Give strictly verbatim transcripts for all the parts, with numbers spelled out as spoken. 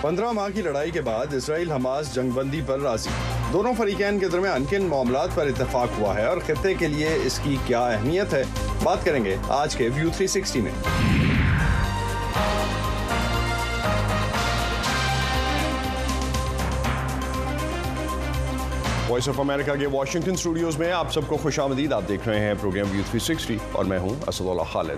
पंद्रह माह की लड़ाई के बाद इसराइल हमास जंगबंदी पर राजी। दोनों फरीकैन के दरमियान किन मामलात पर इत्तेफाक हुआ है और खित्ते के लिए इसकी क्या अहमियत है, बात करेंगे आज के व्यू थ्री सिक्सटी में। वॉइस ऑफ अमेरिका के वाशिंगटन स्टूडियोज में आप सबको खुशामदीद। आप देख रहे हैं प्रोग्राम व्यू थ्री सिक्सटी और मैं हूं असदुल्ला खालिद।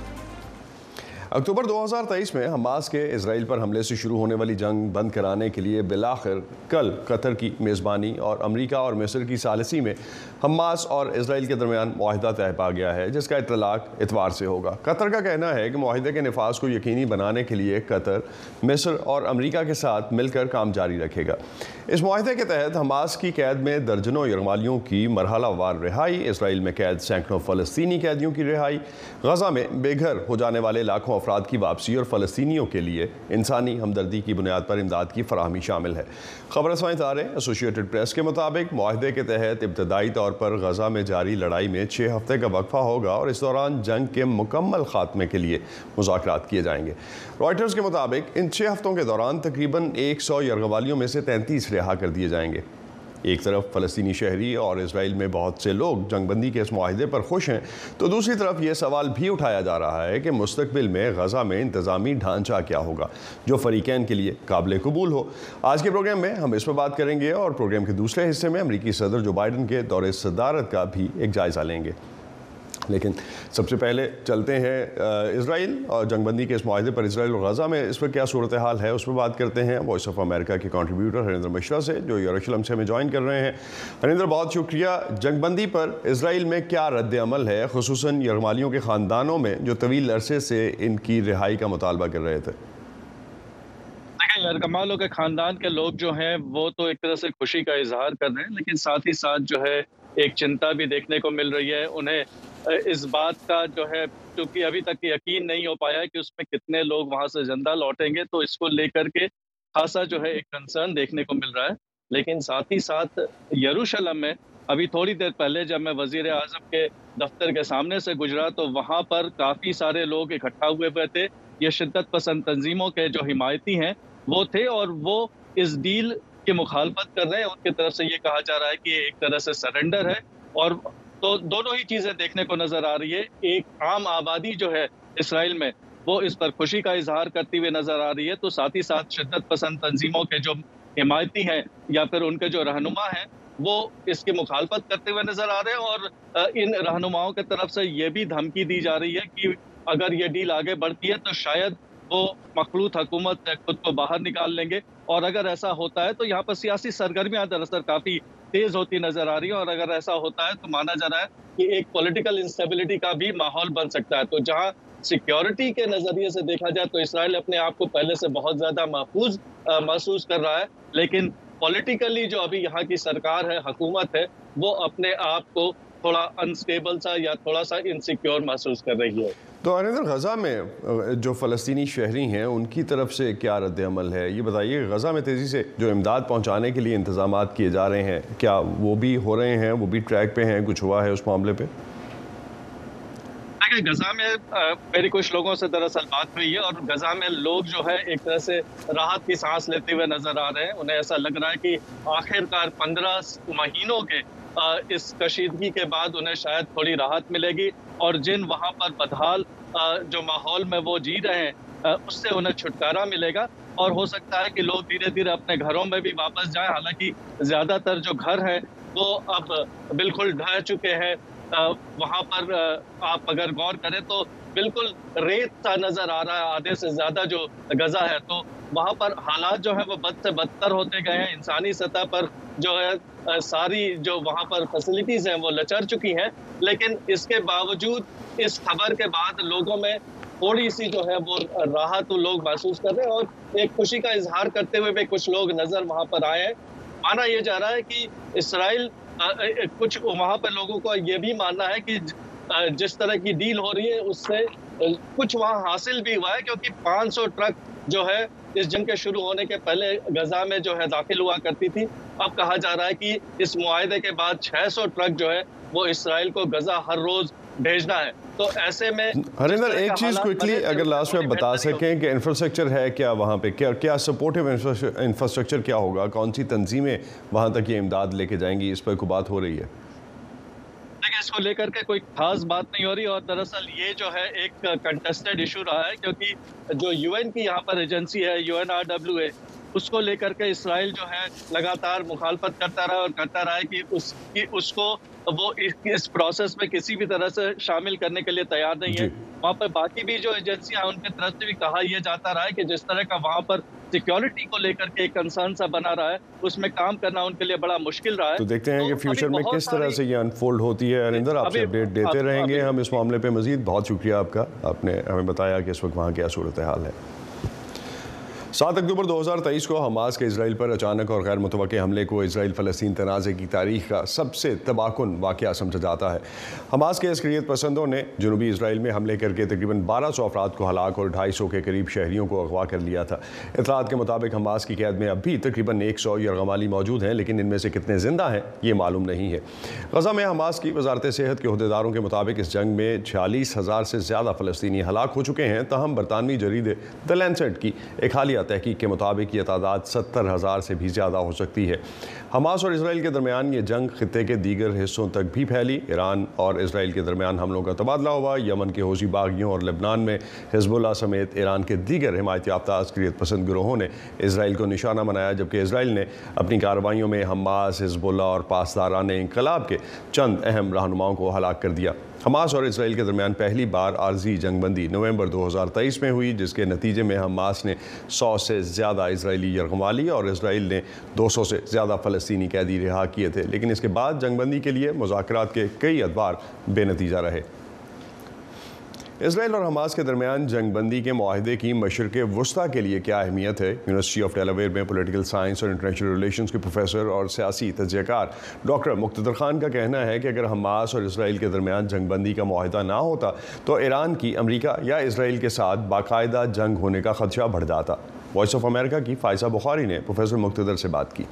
अक्टूबर दो हज़ार तेईस में हमास के इजराइल पर हमले से शुरू होने वाली जंग बंद कराने के लिए बिलाखिर कल कतर की मेज़बानी और अमेरिका और मिस्र की सालिसी में हमास और इजराइल के दरमियान मुआहिदा तय पा गया है, जिसका इतलाक इतवार से होगा। कतर का कहना है कि मुआहिदे के नफाज को यकीनी बनाने के लिए कतर, मिस्र और अमेरिका के साथ मिलकर काम जारी रखेगा। इस मुआहिदे के तहत हमास की कैद में दर्जनों यरगमालियों की मरहलावार रिहाई, इसराइल में कैद सैकड़ों फ़लस्तीनी कैदियों की रिहाई, गज़ा में बेघर हो जाने वाले लाखों अफराद की वापसी और फ़लस्तीनियों के लिए इंसानी हमदर्दी की बुनियाद पर इमदाद की फराहमी शामिल है। खबर रसां इदारे एसोसिएटेड प्रेस के मुताबिक मुआहिदे के तहत इब्तदाई तौर पर गज़ा में जारी लड़ाई में छः हफ्ते का वक्फा होगा और इस दौरान जंग के मुकम्मल खात्मे के लिए मुज़ाकरात किए जाएंगे। रॉयटर्स के मुताबिक इन छः हफ्तों के दौरान तकरीबन एक सौ यरगवालियों में से तैंतीस रिहा कर दिए जाएंगे। एक तरफ फ़लस्तीनी शहरी और इजराइल में बहुत से लोग जंगबंदी के इस मुआहिदे पर खुश हैं, तो दूसरी तरफ ये सवाल भी उठाया जा रहा है कि मुस्तकबिल में गज़ा में इंतज़ामी ढांचा क्या होगा जो फ़रीक़ैन के लिए काबिल कबूल हो। आज के प्रोग्राम में हम इस पर बात करेंगे और प्रोग्राम के दूसरे हिस्से में अमरीकी सदर जो बाइडन के दौरे सदारत का भी एक जायज़ा लेंगे। लेकिन सबसे पहले चलते हैं इजराइल और जंगबंदी के इस मुआहिदे पर इजराइल और गज़ा में इस पर क्या सूरत हाल है उस पर बात करते हैं वॉइस ऑफ अमेरिका के कंट्रीब्यूटर हरिंदर मिश्रा से, जो यरूशलेम से हमें ज्वाइन कर रहे हैं। हरिंदर, बहुत शुक्रिया। जंगबंदी पर इजराइल में क्या रद्द अमल है, खुसूसन यरगमालियों के ख़ानदानों में जो तवील अरसे से इनकी रिहाई का मुतालबा कर रहे थे? देखिए, यरगमालों के ख़ानदान के लोग जो हैं वो तो एक तरह से खुशी का इजहार कर रहे हैं, लेकिन साथ ही साथ जो है एक चिंता भी देखने को मिल रही है। उन्हें इस बात का जो है, क्योंकि अभी तक यकीन नहीं हो पाया है कि उसमें कितने लोग वहां से जिंदा लौटेंगे, तो इसको लेकर के खासा जो है एक कंसर्न देखने को मिल रहा है। लेकिन साथ ही साथ यरूशलेम में अभी थोड़ी देर पहले जब मैं वजीर आजम के दफ्तर के सामने से गुजरा तो वहां पर काफ़ी सारे लोग इकट्ठा हुए हुए थे। ये शिद्दत पसंद तंजीमों के जो हिमायती हैं वो थे और वो इस डील की मुखालफत कर रहे हैं। उनकी तरफ से ये कहा जा रहा है कि एक तरह से सरेंडर है, और तो दोनों ही चीज़ें देखने को नज़र आ रही है। एक आम आबादी जो है इसराइल में वो इस पर खुशी का इजहार करती हुई नज़र आ रही है, तो साथ ही साथ शिद्दत पसंद तंजीमों के जो हिमायती हैं या फिर उनके जो रहनुमा हैं वो इसकी मुखालफत करते हुए नज़र आ रहे हैं। और इन रहनुमाओं की तरफ से ये भी धमकी दी जा रही है कि अगर ये डील आगे बढ़ती है तो शायद वो मखलूत हुकूमत से खुद को बाहर निकाल लेंगे, और अगर ऐसा होता है तो यहाँ पर सियासी सरगर्मियाँ दरअसल काफ़ी तेज होती नजर आ रही है। और अगर ऐसा होता है तो माना जा रहा है कि एक पॉलिटिकल इंस्टेबिलिटी का भी माहौल बन सकता है। तो जहां सिक्योरिटी के नजरिए से देखा जाए तो इसराइल अपने आप को पहले से बहुत ज्यादा महफूज महसूस कर रहा है, लेकिन पॉलिटिकली जो अभी यहाँ की सरकार है, हुकूमत है, वो अपने आप को थोड़ा अनस्टेबल सा या थोड़ा सा इनसिक्योर महसूस कर रही है। तो हरिंदर, गज़ा में जो फ़लस्तीनी शहरी हैं उनकी तरफ से क्या रद्द अमल है, ये बताइए। गज़ा में तेज़ी से जो इमदाद पहुंचाने के लिए इंतज़ामात किए जा रहे हैं, क्या वो भी हो रहे हैं, वो भी ट्रैक पे हैं, कुछ हुआ है उस मामले पे? देखिए, गज़ा में आ, मेरी कुछ लोगों से दरअसल बात हुई है और गज़ा में लोग जो है एक तरह से राहत की सांस लेते हुए नज़र आ रहे हैं। उन्हें ऐसा लग रहा है कि आखिरकार पंद्रह महीनों के आ, इस कशीदगी के बाद उन्हें शायद थोड़ी राहत मिलेगी, और जिन वहाँ पर बदहाल जो माहौल में वो जी रहे हैं उससे उन्हें छुटकारा मिलेगा, और हो सकता है कि लोग धीरे धीरे अपने घरों में भी वापस जाएं। हालांकि ज़्यादातर जो घर हैं वो अब बिल्कुल ढह चुके हैं। वहाँ पर आप अगर गौर करें तो बिल्कुल रेत सा नज़र आ रहा है, आधे से ज़्यादा जो गज़ा है। तो वहाँ पर हालात जो है वो बद से बदतर होते गए हैं। इंसानी सतह पर जो है सारी जो वहाँ पर फैसिलिटीज़ हैं वो लचर चुकी हैं, लेकिन इसके बावजूद इस खबर के बाद लोगों में थोड़ी सी जो है वो राहत लोग महसूस कर रहे हैं, और एक खुशी का इजहार करते हुए भी कुछ लोग नज़र वहाँ पर आए हैं। माना यह जा रहा है कि इसराइल कुछ वहाँ पर लोगों को ये भी मानना है कि जिस तरह की डील हो रही है उससे कुछ वहाँ हासिल भी हुआ है, क्योंकि पाँच सौ ट्रक जो है इस जंग के शुरू होने के पहले गजा में जो है दाखिल हुआ करती थी। अब कहा जा रहा है कि इस मुआहदे के बाद छह सौ ट्रक जो है वो इसराइल को गजा हर रोज بھیجنا ہے. تو ایسے میں ہریندر ایک چیز کوئکلی اگر لاسٹ میں بتا سکیں کہ انفراسٹرکچر ہے کیا وہاں پہ، کیا کیا سپورٹیو انفراسٹرکچر کیا ہوگا، کون سی تنظیمیں وہاں تک یہ امداد لے کے جائیں گی، اس پر کوئی بات ہو رہی ہے؟ دیکھیں اس کو لے کر کے کوئی خاص بات نہیں ہو رہی، اور دراصل یہ جو ہے ایک کنٹسٹڈ ایشو رہا ہے، کیونکہ جو یو این کی یہاں پر ایجنسی ہے یو این آر ڈبلیو اے، اس کو لے کر کے اسرائیل جو ہے لگاتار مخالفت کرتا رہا اور کرتا رہا ہے کہ اس کی اس کو وہ اس پروسیس میں کسی بھی طرح سے شامل کرنے کے لیے تیار نہیں ہے. وہاں پر باقی بھی جو ایجنسیاں ہیں ان کی طرف سے بھی کہا یہ جاتا رہا ہے کہ جس طرح کا وہاں پر سیکیورٹی کو لے کر کے ایک کنسرن سا بنا رہا ہے، اس میں کام کرنا ان کے لیے بڑا مشکل رہا ہے. تو دیکھتے ہیں کہ فیوچر میں کس طرح سے یہ انفولڈ ہوتی ہے. ہریندر آپ سے اپڈیٹ دیتے رہیں گے ہم اس معاملے پہ مزید. بہت شکریہ آپ کا، آپ نے ہمیں بتایا کہ اس وقت وہاں کیا صورتحال ہے. سات اکتوبر دو ہزار تیئیس کو حماس کے اسرائیل پر اچانک اور غیر متوقع حملے کو اسرائیل فلسطین تنازع کی تاریخ کا سب سے تباہ کن واقعہ سمجھا جاتا ہے. حماس کے عسکریت پسندوں نے جنوبی اسرائیل میں حملے کر کے تقریباً بارہ سو افراد کو ہلاک اور ڈھائی سو کے قریب شہریوں کو اغوا کر لیا تھا. اطلاعات کے مطابق حماس کی قید میں اب بھی تقریباً ایک سو یرغمالی موجود ہیں، لیکن ان میں سے کتنے زندہ ہیں یہ معلوم نہیں ہے. غزہ میں حماس کی وزارت صحت کے عہدیداروں کے مطابق اس جنگ میں چھیالیس ہزار سے زیادہ فلسطینی ہلاک ہو چکے ہیں. تاہم برطانوی جریدے دی لینسٹ کی ایک حالیہ تحقیق کے مطابق یہ تعداد ستر ہزار سے بھی زیادہ ہو سکتی ہے. حماس اور اسرائیل کے درمیان یہ جنگ خطے کے دیگر حصوں تک بھی پھیلی. ایران اور اسرائیل کے درمیان حملوں کا تبادلہ ہوا. یمن کے حوثی باغیوں اور لبنان میں حزب اللہ سمیت ایران کے دیگر حمایت یافتہ عسکریت پسند گروہوں نے اسرائیل کو نشانہ بنایا، جبکہ اسرائیل نے اپنی کارروائیوں میں حماس، حزب اللہ اور پاسداران انقلاب کے چند اہم رہنماؤں کو ہلاک کر دیا. حماس اور اسرائیل کے درمیان پہلی بار عارضی جنگ بندی نومبر دو ہزار تیئیس میں ہوئی، جس کے نتیجے میں حماس نے سو سے زیادہ اسرائیلی یرغمال لی اور اسرائیل نے دو سو سے زیادہ فلسطینی قیدی رہا کیے تھے. لیکن اس کے بعد جنگ بندی کے لیے مذاکرات کے کئی ادوار بے نتیجہ رہے. اسرائیل اور حماس کے درمیان جنگ بندی کے معاہدے کی مشرق وسطیٰ کے لیے کیا اہمیت ہے؟ یونیورسٹی آف ڈیلاویئر میں پولیٹیکل سائنس اور انٹرنیشنل ریلیشنز کے پروفیسر اور سیاسی تجزیہ کار ڈاکٹر مقتدر خان کا کہنا ہے کہ اگر حماس اور اسرائیل کے درمیان جنگ بندی کا معاہدہ نہ ہوتا تو ایران کی امریکہ یا اسرائیل کے ساتھ باقاعدہ جنگ ہونے کا خدشہ بڑھ جاتا. وائس آف امریکہ کی فائزہ بخاری نے پروفیسر مقتدر سے بات کی.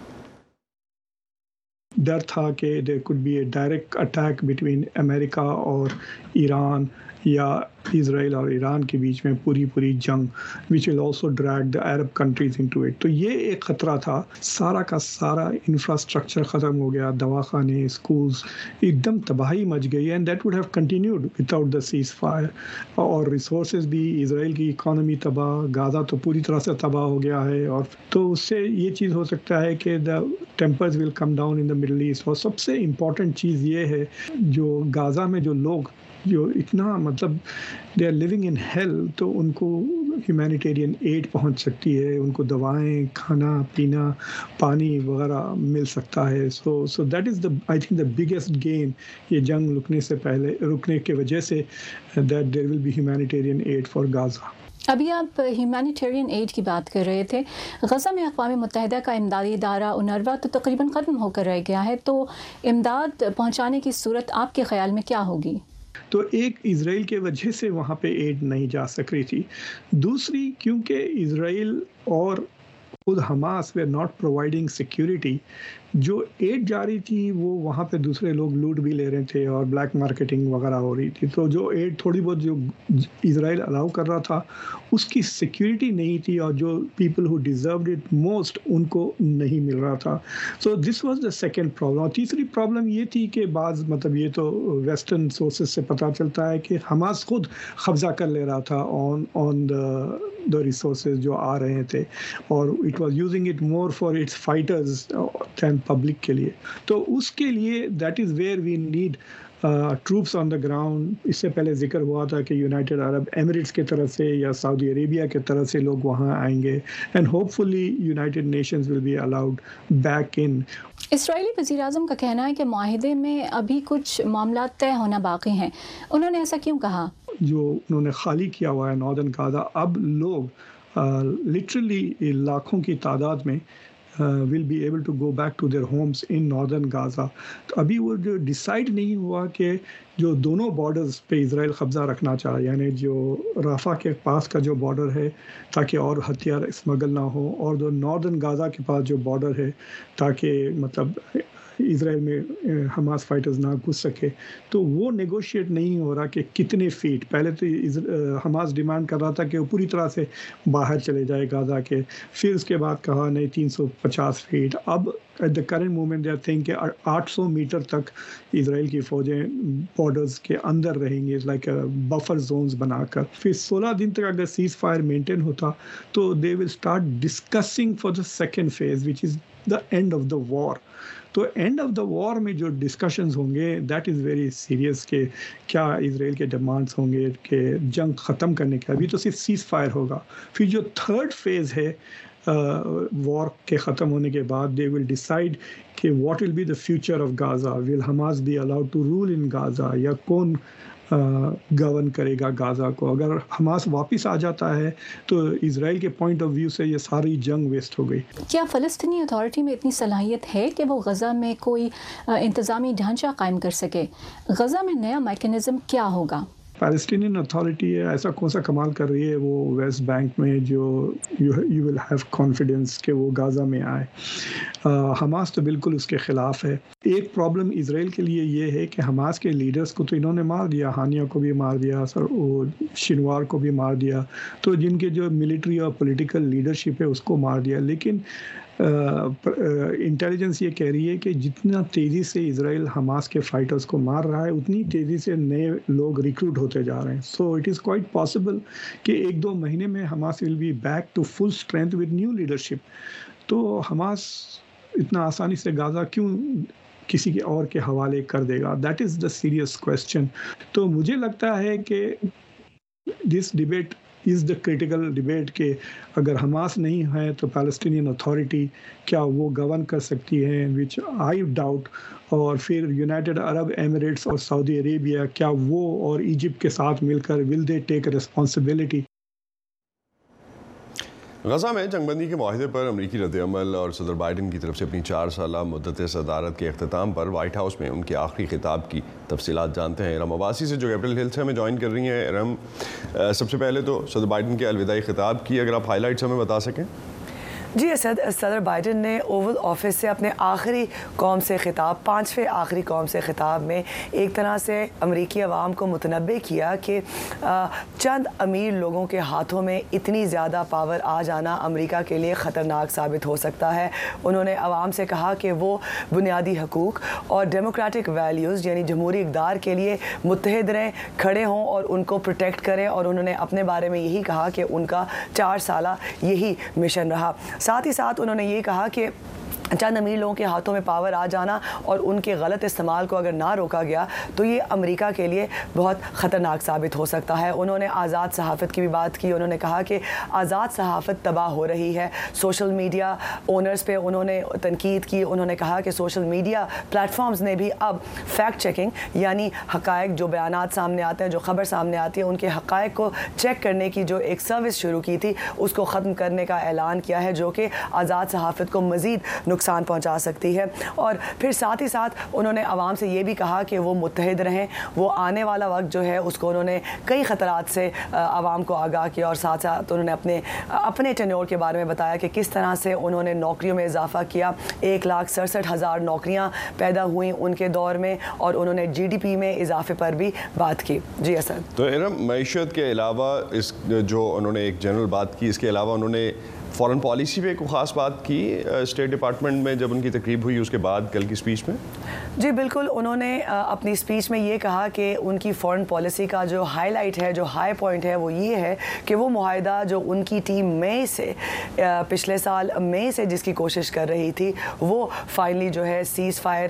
ڈر تھا کہ دیر کوڈ بی اے ڈائریکٹ اٹیک بٹوین امریکہ اور ایران یا اسرائیل اور ایران کے بیچ میں پوری پوری جنگ وچ ول آلسو ڈریگ دا عرب کنٹریز انٹو اٹ. تو یہ ایک خطرہ تھا. سارا کا سارا انفراسٹرکچر ختم ہو گیا، دواخانے، اسکولز، ایک دم تباہی مچ گئی. اینڈ دیٹ وڈ ہیو کنٹینیوڈ وداؤٹ دا سیز فائر. اور ریسورسز بھی، اسرائیل کی اکانومی تباہ، غازہ تو پوری طرح سے تباہ ہو گیا ہے. اور تو اس سے یہ چیز ہو سکتا ہے کہ دا ٹیمپرز ول کم ڈاؤن ان دا مڈل ایسٹ. اور سب سے امپورٹنٹ چیز یہ ہے جو غازہ میں جو لوگ جو اتنا مطلب دے آر لیونگ ان ہیل، تو ان کو ہیومینیٹیرین ایڈ پہنچ سکتی ہے، ان کو دوائیں، کھانا پینا، پانی وغیرہ مل سکتا ہے. سو سو دیٹ از دا آئی تھنک دا بگیسٹ گین یہ جنگ رکنے سے پہلے، رکنے کی وجہ سے، دیٹ دیر ول بی ہیومینیٹیرین ایڈ فار غازہ. ابھی آپ ہیومینیٹیرین ایڈ کی بات کر رہے تھے. غزہ میں اقوام متحدہ کا امدادی ادارہ اونروا تو تقریباً ختم ہو کر رہ گیا ہے، تو امداد پہنچانے کی صورت آپ کے خیال میں کیا ہوگی؟ تو ایک اسرائیل کے وجہ سے وہاں پہ ایڈ نہیں جا سک رہی تھی. دوسری کیونکہ اسرائیل اور خود حماس وے ناٹ پرووائڈنگ سیکیورٹی. جو ایڈ جاری تھی وہ وہاں پہ دوسرے لوگ لوٹ بھی لے رہے تھے اور بلیک مارکیٹنگ وغیرہ ہو رہی تھی. تو جو ایڈ تھوڑی بہت جو اسرائیل الاؤ کر رہا تھا اس کی سیکیورٹی نہیں تھی، اور جو پیپل ہو ڈیزروڈ اٹ موسٹ ان کو نہیں مل رہا تھا. سو دس واز دا سیکنڈ پرابلم. اور تیسری پرابلم یہ تھی کہ بعض مطلب یہ تو ویسٹرن سورسز سے پتہ چلتا ہے کہ حماس خود قبضہ کر لے رہا تھا آن آن دا دا ریسورسز جو آ رہے تھے، اور اٹ واز یوزنگ اٹ مور فار اٹس فائٹرز دین پبلک کے لیے. تو اس کے لیے دیٹ از ویئر وی نیڈ ٹروپس آن دا گراؤنڈ. اس سے پہلے ذکر ہوا تھا کہ یونائٹڈ عرب ایمریٹس کی طرف سے یا سعودی عربیہ کی طرف سے لوگ وہاں آئیں گے، اینڈ ہوپ فلی یونائٹڈ نیشنز ول بی الاؤڈ بیک ان. اسرائیلی وزیر اعظم کا کہنا ہے کہ معاہدے میں ابھی کچھ معاملات طے ہونا باقی ہیں. انہوں نے ایسا کیوں کہا؟ جو انہوں نے خالی کیا ہوا ہے ناردرن غازہ، اب لوگ لٹرلی لاکھوں کی تعداد میں ول بی ایبل ٹو گو بیک ٹو دیئر ہومس ان ناردرن غازہ. تو ابھی وہ جو ڈیسائیڈ نہیں ہوا کہ جو دونوں بارڈرز پہ اسرائیل قبضہ رکھنا چاہے، یعنی جو رافع کے پاس کا جو بارڈر ہے تاکہ اور ہتھیار اسمگل نہ ہو، اور جو ناردرن غازہ کے پاس جو بارڈر ہے تاکہ مطلب इसराइल में हमास फाइटर्स ना घुस सके, तो वो नेगोशिएट नहीं हो रहा कि कितने फीट। पहले तो हमास डिमांड कर रहा था कि वो पूरी तरह से बाहर चले जाए गाज़ा के, फिर उसके बाद कहा नहीं तीन सौ पचास फीट। अब at the current moment they are think कि आठ सौ मीटर तक इसराइल की फ़ौजें बॉर्डर्स के अंदर रहेंगी, लाइक बफर जोन्स बनाकर। फिर सोलह दिन तक अगर सीज़ फायर मेंटेन होता तो they will start discussing for the second phase which is the end of the war. तो एंड ऑफ द वॉर में जो डिस्कशंस होंगे दैट इज़ वेरी सीरियस कि क्या इसराइल के डिमांड्स होंगे कि जंग ख़त्म करने के। अभी तो सिर्फ सीज़ फायर होगा। फिर जो थर्ड फेज़ है वॉर uh, के ख़त्म होने के बाद दे विल डिसाइड कि what will be the future of Gaza, will Hamas be allowed to rule in Gaza, या कौन गवर्न uh, करेगा गाज़ा को। अगर हमास वापस आ जाता है तो इसराइल के पॉइंट ऑफ व्यू से ये सारी जंग वेस्ट हो गई। क्या फ़लस्तीनी अथॉरिटी में इतनी सलाहियत है कि वो गज़ा में कोई इंतज़ामी ढांचा कायम कर सके? गज़ा में नया मैकेनिज़्म क्या होगा? पैलेस्टीनियन अथॉरिटी है ऐसा कौन सा कमाल कर रही है वो वेस्ट बैंक में, जो you you will have confidence कि वो गाज़ा में आए। हमास तो बिल्कुल उसके ख़िलाफ़ है। एक प्रॉब्लम इसराइल के लिए ये है कि हमास के लीडर्स को तो इन्होंने मार दिया, हानिया को भी मार दिया, सर वो शिनवार को भी मार दिया, तो जिनके जो मिलिट्री और पॉलिटिकल लीडरशिप है उसको मार दिया। लेकिन इंटेलिजेंस uh, ये कह रही है कि जितना तेज़ी से इसराइल हमास के फाइटर्स को मार रहा है उतनी तेज़ी से नए लोग रिक्रूट होते जा रहे हैं। So it is quite possible कि एक दो महीने में Hamas will be back to full strength with new leadership. तो हमास इतना आसानी से गाज़ा क्यों किसी के और के हवाले कर देगा? That is the serious question. तो मुझे लगता है कि this debate is the critical debate कि अगर हमास नहीं है तो पैलेस्टीनियन अथॉरिटी क्या वो गवर्न कर सकती है, विच आई डाउट। और फिर यूनाइटेड अरब एमिरेट्स और सऊदी अरेबिया क्या वो और इजिप्ट के साथ मिलकर will they take responsibility? Gaza में जंगबंदी के माहिदे पर अमरीकी रद्द-ए-अमल और सदर बाइडन की तरफ से अपनी चार साल मुद्दत सदारत के अख्ताम पर वाइट हाउस में उनके आखिरी खिताब की तफसीलात जानते हैं इरम अब्बासी से, जो कैपिटल हिल से हमें ज्वाइन कर रही हैं। इरम, सबसे पहले तो सदर बाइडन के अलविदाई खिताब की अगर आप हाईलाइट्स हमें बता सकें। जी असद, सदर बाइडन ने ओवल ऑफिस से अपने आखिरी कौम से ख़िताब, पाँचवें आखिरी कौम से ख़िताब में एक तरह से अमरीकी अवाम को मुतनब्बे किया कि चंद अमीर लोगों के हाथों में इतनी ज़्यादा पावर आ जाना अमरीका के लिए ख़तरनाक साबित हो सकता है। उन्होंने अवाम से कहा कि वो बुनियादी हकूक़ और डेमोक्रेटिक वैल्यूज़ यानी जमहूरी इक़दार के लिए मुत्तहिद रहें, खड़े हों और उनको प्रोटेक्ट करें। और उन्होंने अपने बारे में यही कहा कि उनका चार साला यही मिशन रहा। साथ ही साथ उन्होंने ये कहा कि चंद अमीर लोगों के हाथों में पावर आ जाना और उनके गलत इस्तेमाल को अगर ना रोका गया तो ये अमेरिका के लिए बहुत ख़तरनाक साबित हो सकता है। उन्होंने आज़ाद सहाफ़त की भी बात की। उन्होंने कहा कि आज़ाद सहाफ़त तबाह हो रही है। सोशल मीडिया ओनर्स पे उन्होंने तनकीद की। उन्होंने कहा कि सोशल मीडिया प्लेटफॉर्म्स ने भी अब फैक्ट चेकिंग यानी हक़ाइक़, जो बयानात सामने आते हैं, जो ख़बर सामने आती है, उनके हक़ाइक़ को चेक करने की जो एक सर्विस शुरू की थी उसको ख़त्म करने का ऐलान किया है, जो कि आज़ाद सहाफ़त को मज़ीद नुकसान पहुंचा सकती है। और फिर साथ ही साथ उन्होंने आवाम से ये भी कहा कि वो मुत्तहिद रहें। वो आने वाला वक्त जो है उसको उन्होंने कई ख़तरात से आवाम को आगाह किया। और साथ साथ उन्होंने अपने अपने टेन्योर के बारे में बताया कि किस तरह से उन्होंने नौकरियों में इजाफा किया। एक लाख सड़सठ हज़ार नौकरियाँ पैदा हुई उनके दौर में और उन्होंने जी डी पी में इजाफे पर भी बात की। जी असद, तो इरम, मईशत के अलावा इस जो उन्होंने एक जनरल बात की, इसके अलावा उन्होंने फ़ॉरेन पॉलिसी पे कोई ख़ास बात की स्टेट डिपार्टमेंट में जब उनकी तकरीब हुई उसके बाद कल की स्पीच में? जी बिल्कुल, उन्होंने अपनी स्पीच में ये कहा कि उनकी फ़ॉरेन पॉलिसी का जो हाईलाइट है, जो हाई पॉइंट है, वो ये है कि वो मुआहदा जो उनकी टीम मई से पिछले साल मई से जिसकी कोशिश कर रही थी वो फाइनली जो है सीज़ फायर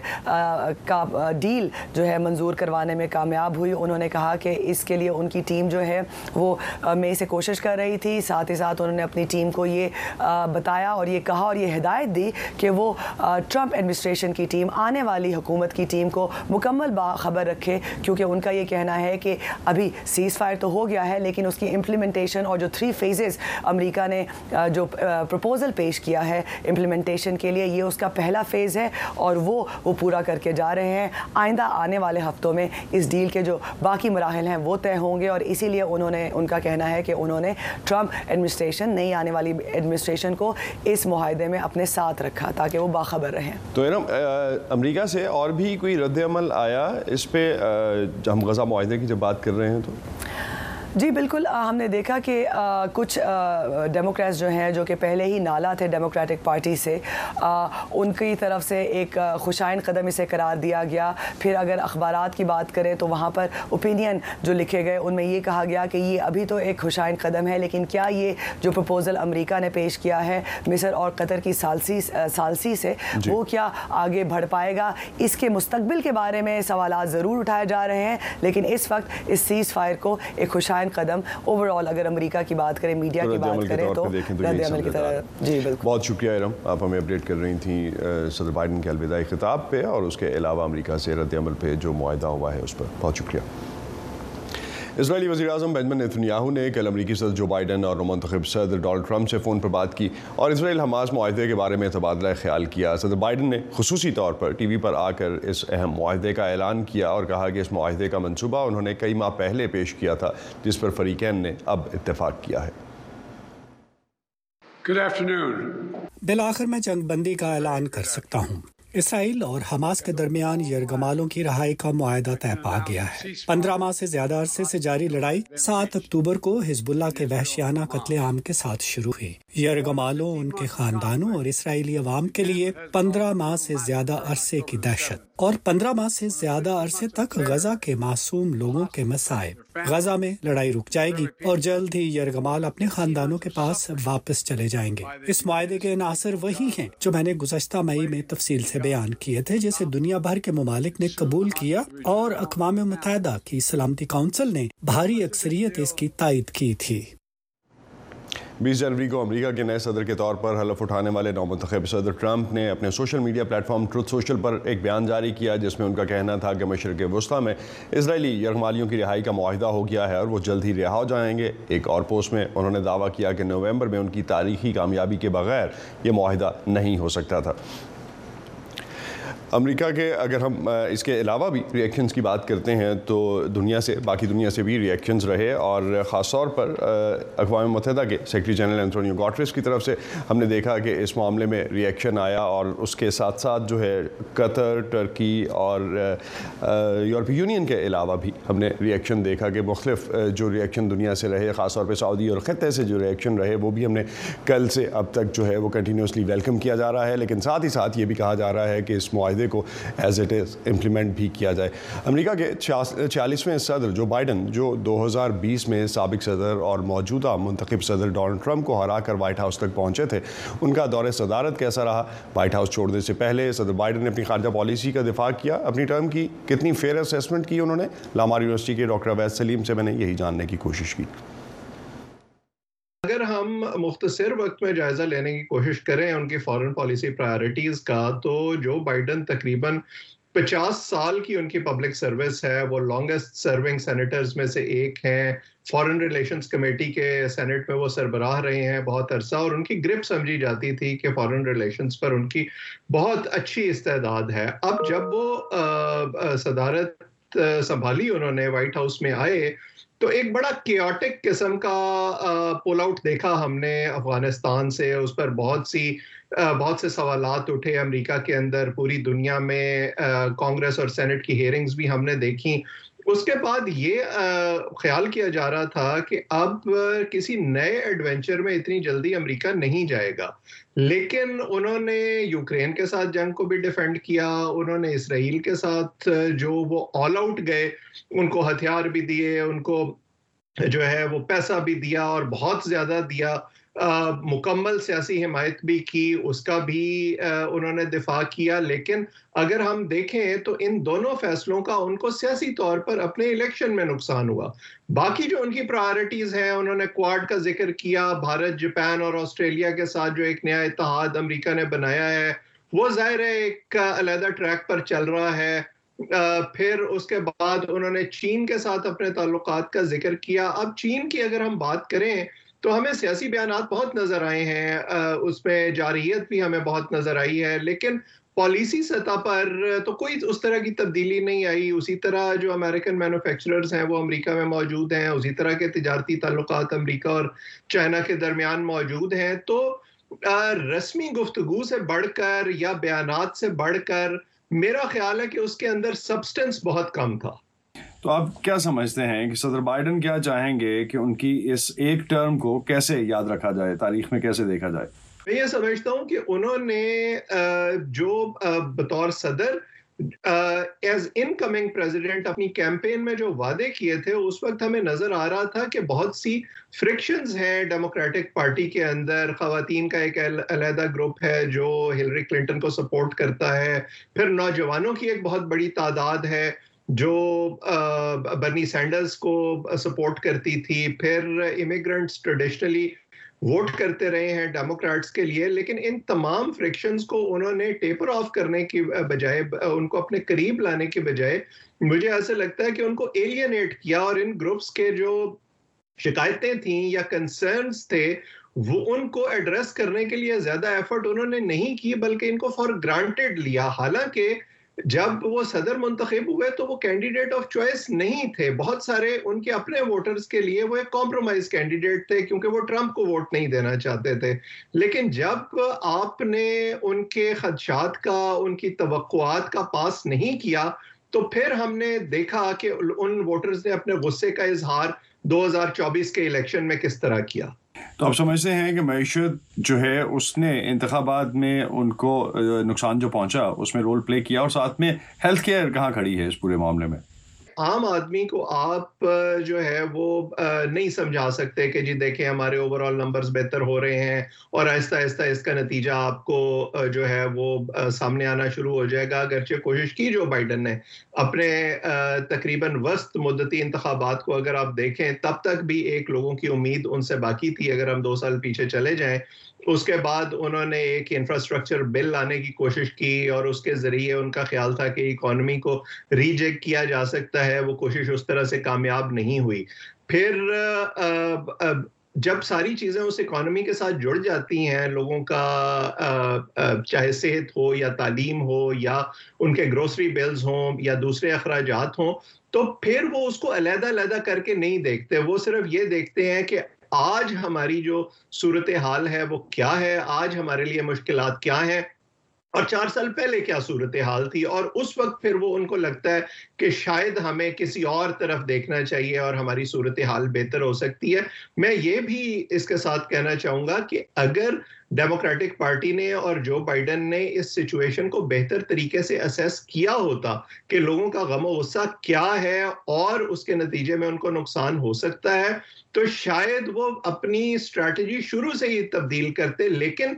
का डील जो है मंजूर करवाने में कामयाब हुई। उन्होंने कहा कि इसके लिए उनकी टीम जो है वो मई से कोशिश कर रही थी। साथ ही साथ उन्होंने अपनी टीम को ये आ, बताया और ये कहा और ये हिदायत दी कि वो ट्रंप एडमिनिस्ट्रेशन की टीम, आने वाली हुकूमत की टीम को मुकम्मल बाखबर रखे, क्योंकि उनका ये कहना है कि अभी सीज़ फायर तो हो गया है लेकिन उसकी इम्प्लीमेंटेशन और जो थ्री फेजेस अमेरिका ने जो प्रपोज़ल पेश किया है इम्प्लीमेंटेशन के लिए, ये उसका पहला फ़ेज़ है और वो वो पूरा करके जा रहे हैं। आइंदा आने वाले हफ्तों में इस डील के जो बाकी मराहिल हैं वो तय होंगे और इसीलिए उन्होंने उनका कहना है कि उन्होंने ट्रंप एडमिनिस्ट्रेशन, नई आने वाली ایڈمنسٹریشن کو اس معاہدے میں اپنے ساتھ رکھا تاکہ وہ باخبر رہیں. تو ارم امریکہ سے اور بھی کوئی رد عمل آیا اس پہ ہم غزہ معاہدے کی جب بات کر رہے ہیں تو؟ جی بالکل, ہم نے دیکھا کہ کچھ ڈیموکریٹس جو ہیں جو کہ پہلے ہی نالا تھے ڈیموکریٹک پارٹی سے, ان کی طرف سے ایک خوشائن قدم اسے قرار دیا گیا. پھر اگر اخبارات کی بات کریں تو وہاں پر اوپینین جو لکھے گئے ان میں یہ کہا گیا کہ یہ ابھی تو ایک خوشائن قدم ہے, لیکن کیا یہ جو پروپوزل امریکہ نے پیش کیا ہے مصر اور قطر کی ثالثی ثالثی سے جی. وہ کیا آگے بڑھ پائے گا؟ اس کے مستقبل کے بارے میں سوالات ضرور اٹھائے جا رہے ہیں, لیکن اس وقت اس سیز فائر کو ایک خوشائن قدم اوور آل اگر امریکہ کی بات کریں, میڈیا کی بات کریں تو رد عمل کی طرح. جی بالکل, بہت شکریہ ارم, آپ ہمیں اپڈیٹ کر رہی تھیں صدر بائیڈن کے الوداعی خطاب پہ اور اس کے علاوہ امریکہ سے رد عمل پہ جو معاہدہ ہوا ہے اس پر. بہت شکریہ. اسرائیلی وزیر اعظم بنجمن نیتنیاہو نے کل امریکی صدر جو بائیڈن اور منتخب صدر ڈونلڈ ٹرمپ سے فون پر بات کی اور اسرائیل حماس معاہدے کے بارے میں تبادلہ خیال کیا. صدر بائیڈن نے خصوصی طور پر ٹی وی پر آ کر اس اہم معاہدے کا اعلان کیا اور کہا کہ اس معاہدے کا منصوبہ انہوں نے کئی ماہ پہلے پیش کیا تھا, جس پر فریقین نے اب اتفاق کیا ہے. Good afternoon. بالآخر میں جنگ بندی کا اعلان کر سکتا ہوں. اسرائیل اور حماس کے درمیان یرغمالوں کی رہائی کا معاہدہ طے پا گیا ہے. پندرہ ماہ سے زیادہ عرصے سے جاری لڑائی سات اکتوبر کو حزب اللہ کے وحشیانہ قتل عام کے ساتھ شروع ہوئی. یرغمالوں, ان کے خاندانوں اور اسرائیلی عوام کے لیے پندرہ ماہ سے زیادہ عرصے کی دہشت اور پندرہ ماہ سے زیادہ عرصے تک غزہ کے معصوم لوگوں کے مصائب. غزہ میں لڑائی رک جائے گی اور جلد ہی یرغمال اپنے خاندانوں کے پاس واپس چلے جائیں گے. اس معاہدے کے عناصر وہی ہیں جو میں نے گزشتہ مئی میں تفصیل سے بیان کیے تھے, جسے دنیا بھر کے ممالک نے قبول کیا اور اقوام متحدہ کی سلامتی کونسل نے بھاری اکثریت اس کی تائید کی تھی. بیس جنوری کو امریکہ کے نئے صدر کے طور پر حلف اٹھانے والے نومنتخب صدر ٹرمپ نے اپنے سوشل میڈیا پلیٹ فارم ٹروتھ سوشل پر ایک بیان جاری کیا, جس میں ان کا کہنا تھا کہ مشرق وسطیٰ میں اسرائیلی یرغمالیوں کی رہائی کا معاہدہ ہو گیا ہے اور وہ جلد ہی رہا ہو جائیں گے. ایک اور پوسٹ میں انہوں نے دعویٰ کیا کہ نومبر میں ان کی تاریخی کامیابی کے بغیر یہ معاہدہ نہیں ہو سکتا تھا. امریکہ کے اگر ہم اس کے علاوہ بھی ری ایکشنز کی بات کرتے ہیں تو دنیا سے باقی دنیا سے بھی ری ایکشنز رہے, اور خاص طور پر اقوام متحدہ کے سیکرٹری جنرل اینٹونیو گوٹریس کی طرف سے ہم نے دیکھا کہ اس معاملے میں ری ایکشن آیا, اور اس کے ساتھ ساتھ جو ہے قطر, ترکی اور یورپی یونین کے علاوہ بھی ہم نے ری ایکشن دیکھا کہ مختلف جو ری ایکشن دنیا سے رہے, خاص طور پہ سعودی اور خطے سے جو ری ایکشن رہے وہ بھی ہم نے کل سے اب تک جو ہے وہ کنٹینیوسلی ویلکم کیا جا رہا ہے. لیکن ساتھ ہی ساتھ یہ بھی کہا جا رہا ہے کہ اس معاہدے کو ایز اٹ از امپلیمنٹ بھی کیا جائے. امریکہ کے چھیالیسویں صدر جو بائیڈن, جو دو ہزار بیس میں سابق صدر اور موجودہ منتخب صدر ڈونلڈ ٹرمپ کو ہرا کر وائٹ ہاؤس تک پہنچے تھے, ان کا دور صدارت کیسا رہا؟ وائٹ ہاؤس چھوڑنے سے پہلے صدر بائیڈن نے اپنی خارجہ پالیسی کا دفاع کیا, اپنی ٹرم کی کتنی فیئر اسیسمنٹ کی انہوں نے؟ لامار یونیورسٹی کے ڈاکٹر عویس سلیم سے میں نے یہی جاننے کی کوشش کی. اگر ہم مختصر وقت میں جائزہ لینے کی کوشش کریں ان کی فارن پالیسی پرائیورٹیز کا, تو جو بائیڈن تقریباً پچاس سال کی ان کی پبلک سروس ہے, وہ لانگسٹ سرونگ سینیٹرز میں سے ایک ہیں. فارن ریلیشنز کمیٹی کے سینٹ میں وہ سربراہ رہے ہیں بہت عرصہ, اور ان کی گرپ سمجھی جاتی تھی کہ فارن ریلیشنز پر ان کی بہت اچھی استعداد ہے. اب جب وہ صدارت سنبھالی انہوں نے, وائٹ ہاؤس میں آئے, تو ایک بڑا کیوٹک قسم کا پول آؤٹ دیکھا ہم نے افغانستان سے. اس پر بہت سی بہت سے سوالات اٹھے امریکہ کے اندر, پوری دنیا میں کانگریس اور سینٹ کی ہیئرنگز بھی ہم نے دیکھی. اس کے بعد یہ خیال کیا جا رہا تھا کہ اب کسی نئے ایڈونچر میں اتنی جلدی امریکہ نہیں جائے گا, لیکن انہوں نے یوکرین کے ساتھ جنگ کو بھی ڈیفینڈ کیا, انہوں نے اسرائیل کے ساتھ جو وہ آل آؤٹ گئے, ان کو ہتھیار بھی دیے, ان کو جو ہے وہ پیسہ بھی دیا اور بہت زیادہ دیا, مکمل سیاسی حمایت بھی کی, اس کا بھی انہوں نے دفاع کیا. لیکن اگر ہم دیکھیں تو ان دونوں فیصلوں کا ان کو سیاسی طور پر اپنے الیکشن میں نقصان ہوا. باقی جو ان کی پرائیورٹیز ہیں, انہوں نے کوارڈ کا ذکر کیا, بھارت, جاپان اور آسٹریلیا کے ساتھ جو ایک نیا اتحاد امریکہ نے بنایا ہے, وہ ظاہر ہے ایک علیحدہ ٹریک پر چل رہا ہے. پھر اس کے بعد انہوں نے چین کے ساتھ اپنے تعلقات کا ذکر کیا. اب چین کی اگر ہم بات کریں تو ہمیں سیاسی بیانات بہت نظر آئے ہیں, اس میں جارحیت بھی ہمیں بہت نظر آئی ہے, لیکن पॉलिसी सतह पर तो कोई उस तरह की तब्दीली नहीं आई। उसी तरह जो अमेरिकन मैन्युफैक्चरर्स हैं वो अमेरिका में मौजूद हैं, उसी तरह के तिजारती ताल्लुकात अमेरिका और चाइना के दरमियान मौजूद हैं। तो रस्मी गुफ्तगू से बढ़कर या बयानात से बढ़कर मेरा ख्याल है कि उसके अंदर सब्सटेंस बहुत कम था। तो आप क्या समझते हैं कि सदर बाइडन क्या चाहेंगे कि उनकी इस एक टर्म को कैसे याद रखा जाए, तारीख में कैसे देखा जाए? मैं ये समझता हूँ कि उन्होंने जो बतौर सदर एज इनकमिंग प्रेसिडेंट अपनी कैंपेन में जो वादे किए थे, उस वक्त हमें नजर आ रहा था कि बहुत सी फ्रिक्शंस हैं डेमोक्रेटिक पार्टी के अंदर। खवातीन का एक अलहदा ग्रुप है जो हिलरी क्लिंटन को सपोर्ट करता है, फिर नौजवानों की एक बहुत बड़ी तादाद है जो बर्नी सैंडर्स को सपोर्ट करती थी, फिर इमिग्रेंट्स ट्रेडिशनली वोट करते रहे हैं डेमोक्रेट्स के लिए। लेकिन इन तमाम फ्रिक्शंस को उन्होंने टेपर ऑफ करने की बजाय, उनको अपने करीब लाने के बजाय, मुझे ऐसा लगता है कि उनको एलियनेट किया, और इन ग्रुप्स के जो शिकायतें थी या कंसर्न्स थे वो उनको एड्रेस करने के लिए ज्यादा एफर्ट उन्होंने नहीं की, बल्कि इनको फॉर ग्रांटेड लिया। हालांकि जब वो सदर मुंतखब हुए तो वो कैंडिडेट ऑफ चॉइस नहीं थे। बहुत सारे उनके अपने वोटर्स के लिए वो एक कॉम्प्रोमाइज कैंडिडेट थे, क्योंकि वो ट्रंप को वोट नहीं देना चाहते थे। लेकिन जब आपने उनके खदशात का, उनकी तवक्कुआत का पास नहीं किया, तो फिर हमने देखा कि उन वोटर्स ने अपने गुस्से का इजहार दो हज़ार चौबीस के इलेक्शन में किस तरह किया। तो आप समझते हैं कि मईशत जो है उसने इंतखाबात में उनको नुकसान जो पहुंचा उसमें रोल प्ले किया, और साथ में हेल्थ केयर कहाँ खड़ी है इस पूरे मामले में? आम आदमी को आप जो है वो नहीं समझा सकते कि जी देखें हमारे ओवरऑल नंबर्स बेहतर हो रहे हैं और आहिस्ता आहिस्ता इसका नतीजा आपको जो है वो सामने आना शुरू हो जाएगा। अगरचे कोशिश की जो बाइडन ने अपने तकरीबन वस्त मुद्दती इंतखाबात को अगर आप देखें, तब तक भी एक लोगों की उम्मीद उनसे बाकी थी। अगर हम दो साल पीछे चले जाएं, उसके बाद उन्होंने एक इंफ्रास्ट्रक्चर बिल लाने की कोशिश की और उसके जरिए उनका ख्याल था कि इकोनॉमी को रीजेक्ट किया जा सकता है। वो कोशिश उस तरह से कामयाब नहीं हुई। फिर जब सारी चीज़ें उस इकोनॉमी के साथ जुड़ जाती हैं, लोगों का चाहे सेहत हो या तालीम हो या उनके ग्रोसरी बिल्स हों या दूसरे अखराजात हों, तो फिर वो उसको अलहदा अलहदा करके नहीं देखते। वो सिर्फ ये देखते हैं कि आज हमारी जो सूरत हाल है वो क्या है, आज हमारे लिए मुश्किलात क्या हैं और चार साल पहले क्या सूरत हाल थी। और उस वक्त फिर वो उनको लगता है कि शायद हमें किसी और तरफ देखना चाहिए और हमारी सूरत हाल बेहतर हो सकती है। मैं ये भी इसके साथ कहना चाहूँगा कि अगर डेमोक्रेटिक पार्टी ने और जो बाइडन ने इस सिचुएशन को बेहतर तरीके से असेस किया होता कि लोगों का गम और गुस्सा क्या है और उसके नतीजे में उनको नुकसान हो सकता है, तो शायद वो अपनी स्ट्रैटेजी शुरू से ही तब्दील करते। लेकिन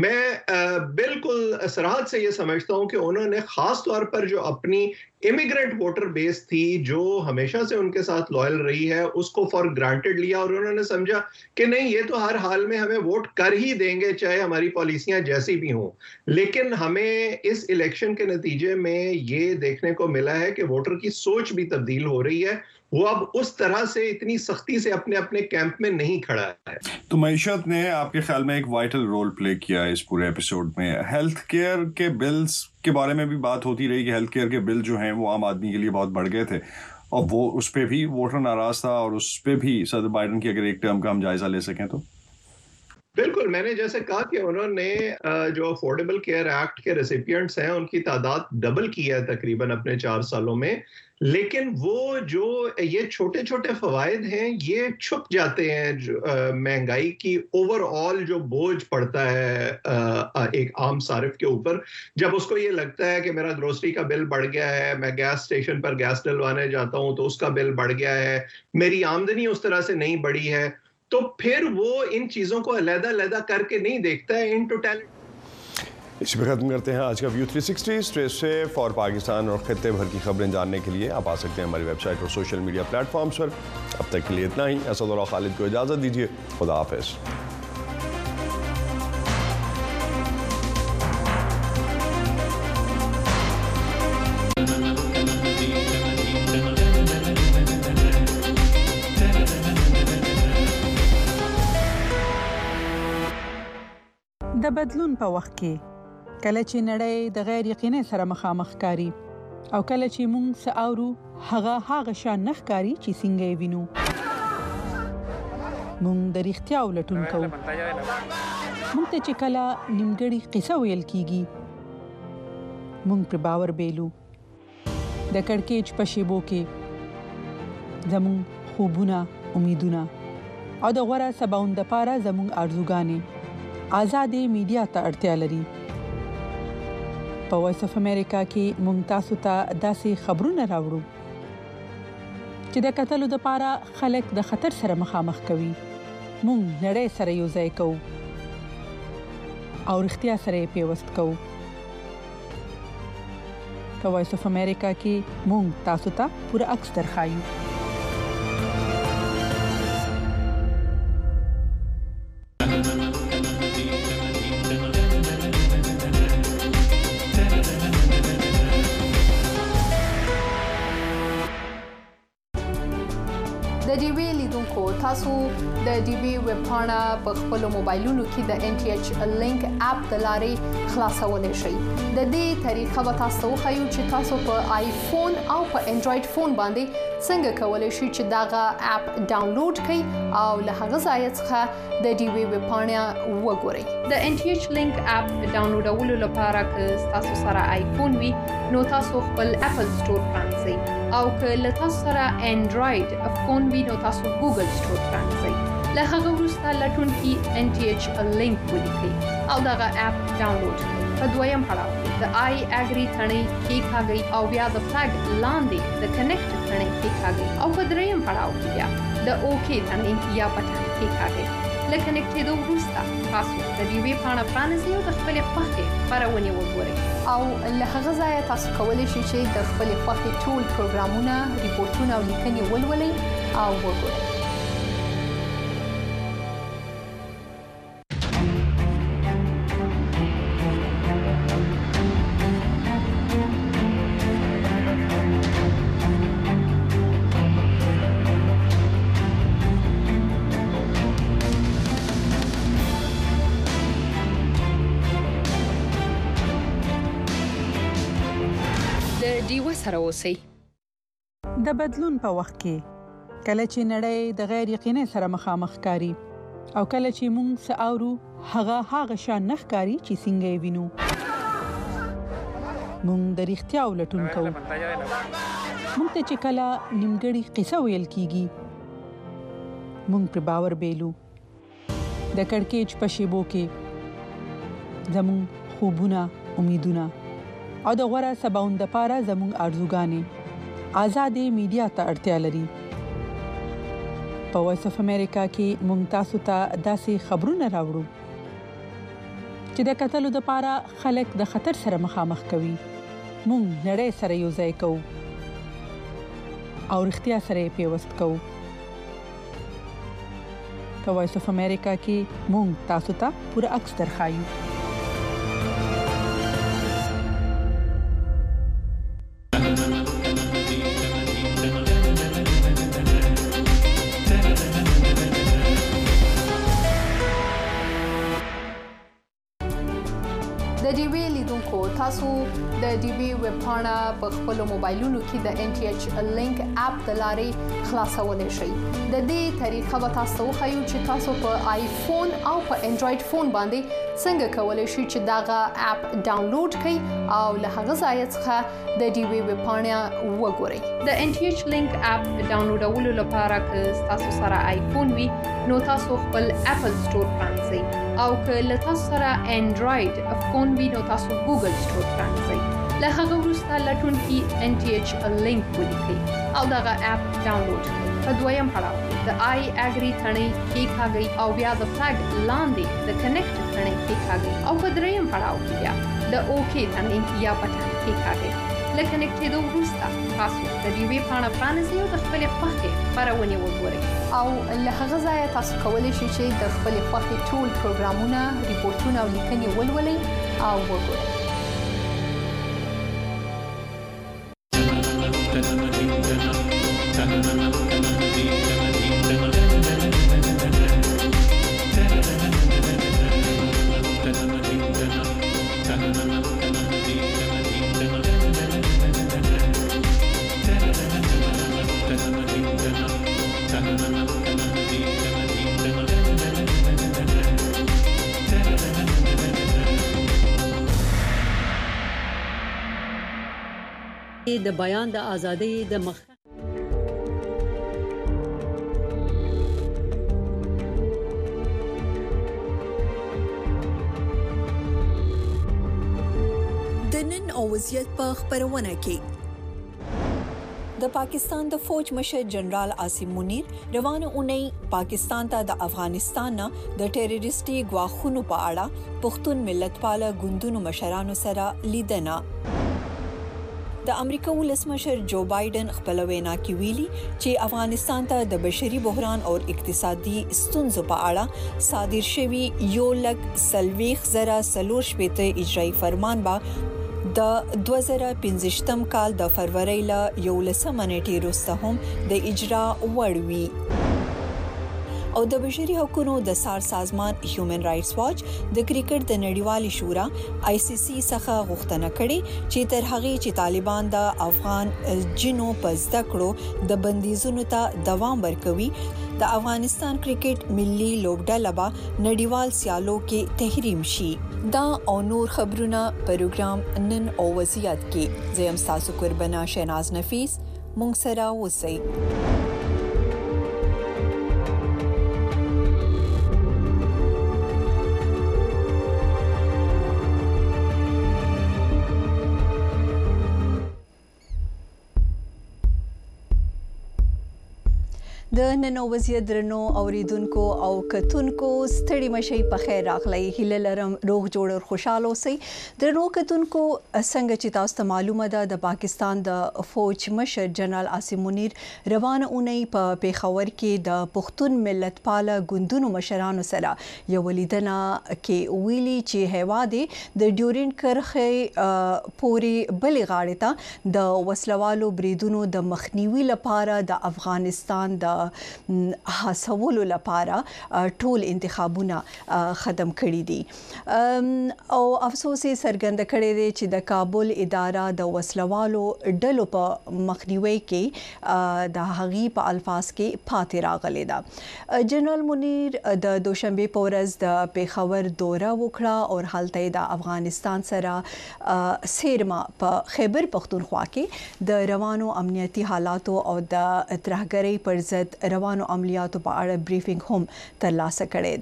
मैं बिल्कुल सराहत से ये समझता हूं कि उन्होंने खास तौर पर जो अपनी इमिग्रेंट वोटर बेस थी जो हमेशा से उनके साथ लॉयल रही है, उसको फॉर ग्रांटेड लिया और उन्होंने समझा कि नहीं, ये तो हर हाल में हमें वोट कर ही देंगे चाहे हमारी पॉलिसियां जैसी भी हों। लेकिन हमें इस इलेक्शन के नतीजे में ये देखने को मिला है कि वोटर की सोच भी तब्दील हो रही है। वो अब उस तरह से इतनी सख्ती से अपने अपने कैंप में नहीं खड़ा है। तो मईशत ने आपके ख्याल में एक वाइटल रोल प्ले किया इस पूरे एपिसोड में। हेल्थ केयर के बिल्स के बारे में भी बात होती रही कि हेल्थ केयर के बिल जो हैं वो आम आदमी के लिए बहुत बढ़ गए थे और वो उस पर भी वोटर नाराज था, और उस पर भी सदर बाइडन की अगर एक टर्म का हम जायजा ले सकें तो बिल्कुल, मैंने जैसे कहा कि उन्होंने जो अफोर्डेबल केयर एक्ट के रेसिपिएंट्स हैं उनकी तादाद डबल की है तकरीबन अपने चार सालों में। लेकिन वो जो ये छोटे छोटे फवायद हैं ये छुप जाते हैं। महंगाई की ओवरऑल जो बोझ पड़ता है आ, एक आम सारिफ के ऊपर, जब उसको ये लगता है कि मेरा ग्रोसरी का बिल बढ़ गया है, मैं गैस स्टेशन पर गैस डलवाने जाता हूँ तो उसका बिल बढ़ गया है, मेरी आमदनी उस तरह से नहीं बढ़ी है, तो फिर वो इन चीज़ों को अलहदा अलहदा करके नहीं देखता है, इन टोटलिटी। इसी पे खत्म करते हैं आज का व्यू थ्री सिक्सटी। स्ट्रेस से फॉर पाकिस्तान और खत्ते भर की खबरें जानने के लिए आप आ सकते हैं हमारी वेबसाइट और सोशल मीडिया प्लेटफॉर्म्स पर। अब तक के लिए इतना ही। असदुल्लाह खालिद को इजाज़त दीजिए। खुदा हाफिज़। د بدلون په وخت کې کله چې نړۍ د غیر یقیني سره مخامخ کاری او کله چې موږ ساورو هغه هغه شان نخ کاری چې څنګه وینو موږ د اړتیا ولټون کوو موږ ته چې کله نیمګړی قصه ویل کیږي موږ پر باور بیلو د کڑکېچ په شیبو کې زموږ خوبونه امیدونه او د غوړه سباوند لپاره زموږ ارزوګانې آزادې میډیا ته اړتیا لري په وایس اف امریکا کې موږ تاسو ته داسې خبرونه راوړو چې د قتل لپاره خلک د خطر سره مخامخ کوي موږ نړۍ سره یو ځای کوو او اړتیا سره پیوست کوو په وایس اف امریکا کې موږ تاسو ته پوره عکس درخایو د ډي وی لیدونکو تاسو د ډي وی ویب پاڼه په خپل موبایلونو کې د ان ټي ایچ لینک اپ د لارې خلاصولای شئ د دې طریقه به تاسو خو چې تاسو په آیفون او په انډراید فون باندې څنګه کولای شئ چې داغه اپ ډاونلوډ کړئ او له هغه ځای څخه د ډي وی ویب پاڼه وګورئ د ان ټي ایچ لینک اپ ډاونلوډولو لپاره که تاسو سره آیفون وي نو تاسو خپل اپل سٹور پرانځئ او که له تاسو سره انډراید فون وي نو تاسو ګوګل سٹور پرانځئ له هغه وروسته لټون کې ان ټي ایچ لینک ولیکئ او دغه اپ ډاونلوډ کړئ په دویم پړاو د آی اګری ثنې کې کاږي او بیا د فلګ لاندې د کنیکټ ثنې کې کاږي او په دریم پړاو کې بیا د اوکې ثنې یا بټن کې کاږي لکه نکټېدو وروسته تاسو د دې وی پاڼه پرانیزئ او د خپلې خوښې خپرونې وګورئ او له هغه ځایه تاسو کولی شئ چې د خپلې خوښې ټول پروګرامونه ریپورتونه او لیکنې ولولئ او وګورئ سره اوسئ د بدلون په وخت کې کله چې نړۍ د غیر یقیني سره مخامخ کاری او کله چې موږ ساورو هغه هغه شان نخ کاری چې څنګه وینو موږ د اړتیا ولټون کوو موږ ته چې کله نیمګړی قصه ویل کیږي موږ پر باور بیلو د کڑکېچ په شیبو کې زموږ خوبونه امیدونه او د غوړه سباوند لپاره زموږ ارزوګانې آزادې میډیا ته اړتیا لري په وایس اف امریکا کې موږ تاسو ته داسې خبرونه راوړو چې د قتل لپاره خلک د خطر سره مخامخ کوي موږ نړۍ سره یو ځای کوو او اړتیا سره پیوست کوو په وایس اف امریکا کې موږ تاسو ته پوره عکس درخایو تاسو د ډي وی ویب پاڼه په خپل موبایلونو کې د ان ټي ایچ لینک اپ د لارې خلاصولای شئ د دې طریقه به تاسو خو چې تاسو په آیفون او په انډراید فون باندې څنګه کولای شئ چې داغه اپ ډاونلوډ کړئ او له هغه ځای څخه د ډي وی ویب پاڼه وګورئ د ان ټي ایچ لینک اپ ډاونلوډولو لپاره که تاسو سره آیفون وي نو تاسو خپل اپل سٹور پرانځئ او که له تاسو سره انډراید فون وي نو تاسو ګوګل سٹور پرانځئ له هغه وروسته لټون کې ان ټي ایچ لینک ولیکئ او دغه اپ ډاونلوډ کړئ په دویم پړاو د آی اګری ثنې کې کاږي او بیا د فلګ لاندې د کنیکټ ثنې کې کاږي او په دریم پړاو کې بیا د اوکې ثنې یا بټن کې کاږي لکه نکټېدو وروسته تاسو د دې وی پاڼه پرانیزئ او د خپلې خوښې خپرونې وګورئ او له هغه ځایه تاسو کولی شئ چې د خپلې خوښې ټول پروګرامونه ریپورتونه او لیکنې ولولئ او وګورئ د بیان د ازادۍ د مخ د نن او وضعیت په خبرونه کې د پاکستان د فوج مشر جنرال عاصم منیر روانه اونۍ پاکستان ته د افغانستان نه د ټیرریسټي غواخونو په اړه پښتون ملتپاله ګوندونو مشرانو سره لیدنه د امریکا ولسمشر جو بایدن خپل وینا کې ویلي چې افغانستان ته د بشري بحران او اقتصادي ستونزو په اړه صادر شوی یو لک سلويخ زره سلور شپته اجرایی فرمان با د دوه زره پنځه کال د فروری ل یولسمه نیټې وروسته هم د اجرا وړ وی او د بشري حقوقو د سار سازمان هیومن رائټس واچ د کرکټ د نړیوالې شورا آی سی سی څخه غوښتنه کړې چې تر هغه چې طالبان د افغان جنو په زده کړو د بندیزونو ته دوام ورکوي د افغانستان کرکټ ملي لوبډله به نړیوال سیالو کې تحریم شي دا او نور خبرونه پروګرام نن او وضعیت کې زم تاسو قربانا شیناز نفیس مونږ سره اوسئ د نن وضعیت درنو اوریدونکو او کتونکو ستړي مشي په خیر راغلی هله لرم روغ جوړ او خوشاله اوسئ درنو کتونکو څنګه چې تاسو ته معلومه ده د پاکستان د فوج مشر جنرال عاصم منیر روانه اونۍ په پیښور کې د پښتون ملتپاله ګوندونو مشرانو سره یو لیدنه کې ویلي چې هیواد د ډیورین کرښې پوري بلې غاړې ته د وسلوالو بریدونو د مخنیوي لپاره د افغانستان د حسولو لپاره ټول انتخابونه ختم کړي دي او افسوس یې څرګند کړی دی چې د کابل اداره د وسلوالو ډلو په مخنیوي کې د هغې په الفاظ کې پاتې راغلی ده جنرال منیر د دوشنبه په ورځ د پیښور دوره وکړه او هلته د افغانستان سره سیرما په خیبر پختونخوا کې د روانو امنیتي حالاتو او د ترهګرۍ پر ضد روانو عملیاتو په اړه بریفینګ هم ترلاسه کړی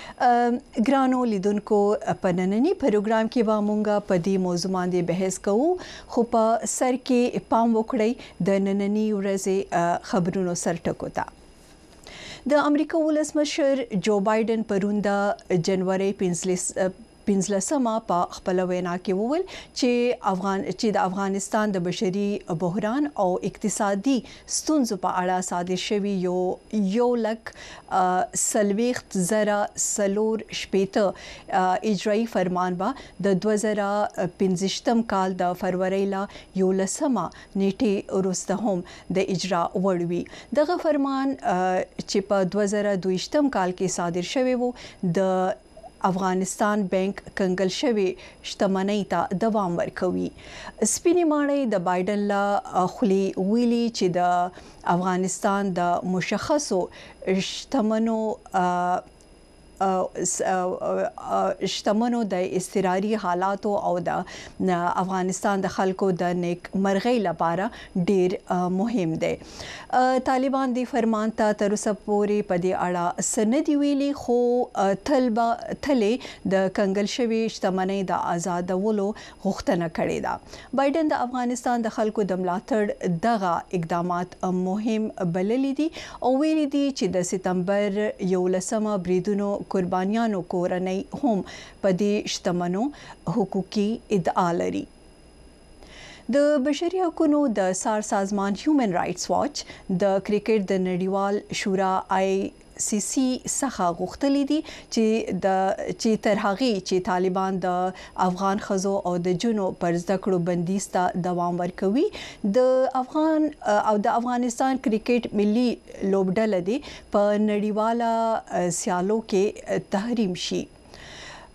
دی ګرانو لیدونکو په نننی پروګرام کې به مونږه په دې موضوع باندې بحث کوو خو په سر کې پام وکړئ د نننی ورځې خبرونو سرټکو ته د امریکا ولسمشر جو بایدن پرون د جنوري پنځلسمه په خپل وینا کې وویل چې افغان چې د افغانستان د بشري بحران او اقتصادي ستونزو په اړه صادر شوی یو یو لک سلويخت زره سلور شپته اجرایی فرمان به د دوه زره پنځه کال د فروری ل یولسمه نیټې وروسته هم د اجرا وړ وی دغه فرمان چې په دوه زره دوه کال کې صادر شوی وو د افغانستان بانک کنګل شوی شتمنۍ ته دوام ورکوي سپینې ماڼۍ د بایدن له خولي ویلي چې د افغانستان د مشخصو شتمنو شتمنو د استقراري حالاتو او د افغانستان د خلکو د نیک مرغۍ لپاره ډیر مهم دی طالبان د فرمان ته تر اوسه پورې په دې اړه سند ویلي خو طلبه تلې د کنګل شوی شتمنۍ د آزادولو غوښتنه کړې ده بایدن د افغانستان د خلکو د ملاتړ دغه اقدامات مهم بللي دي او ویلي دي چې د سپتمبر یولسمه بریدونو قربانیانو کورنۍ هم په دې شتمنو حقوقي ادعا لري د بشري حقوقو د سار سازمان هیومن رائټس واچ د کرکټ د نړیوال شورا آی سی سی څخه غوښتلې دي چې د چې تر هغه چې طالبان د افغان خزو او د جنو پر زده کړو بندیز ته دوام ورکوي د افغان او د افغانستان کرکټ ملي لوبډله دی په نړیواله سیالو کې تحریم شي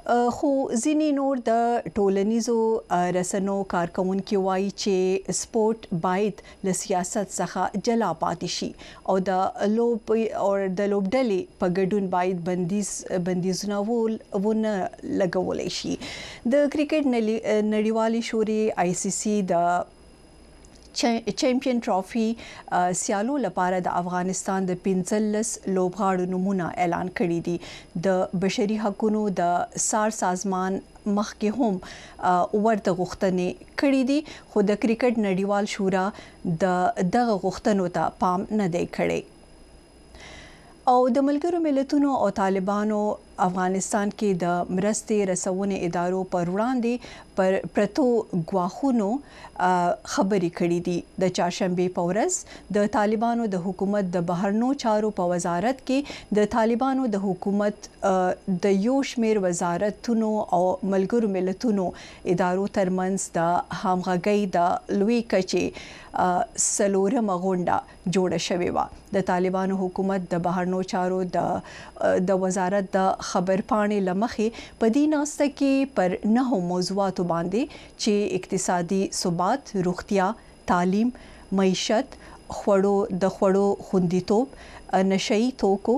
خو ځینې نور د ټولنیزو رسنو کارکونکو وایي چې سپورت باید له سیاست څخه جلا پاتې شي او د لوب او د لوبډلې په ګډون باید بندیز بندیزونه ونه لګولی شي. د کرکټ نړیوالې شورې آی سی سی د چیمپیون ټرافي سیالو لپاره د افغانستان د پنځلس لوبغاړو نومونه اعلان کړي دي. د بشري حقوقو د سار سازمان مخکې هم ورته غوښتنې کړي دي خو د کرکټ نړیوال شورا د دغه غوښتنو ته پام نه دی کړی. او د ملګرو ملتونو او طالبانو افغانستان کې د مرستې رسونې ادارو پر وړاندې پر پرتو ګواښونو خبرې کړې دي. د چهارشنبې په ورځ د طالبانو د حکومت د بهرنو چارو په وزارت کې د طالبانو د حکومت د یو شمېر وزارتونو او ملګرو ملتونو ادارو ترمنځ د همغږۍ د لوی کچې څلورمه غونډه جوړه شوې وه. د طالبانو حکومت د بهرنو چارو د د وزارت د خبرپاڼې له مخې په دې ناسته کې پر نهو موضوعاتو باندې چې اقتصادي ثبات، روغتیا، تعلیم، معیشت، خوړو د خوړو خوندیتوب، نشئی توکو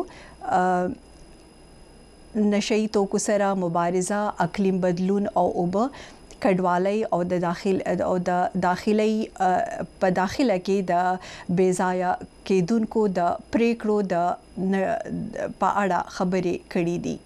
نشئی توکو سره مبارزه، اقلیم بدلون او اوبه، کډوالۍ او د داخل او د داخلي په داخله کې د بیځایه کېدونکو د پریکړو د په اړه خبرې کړې دي.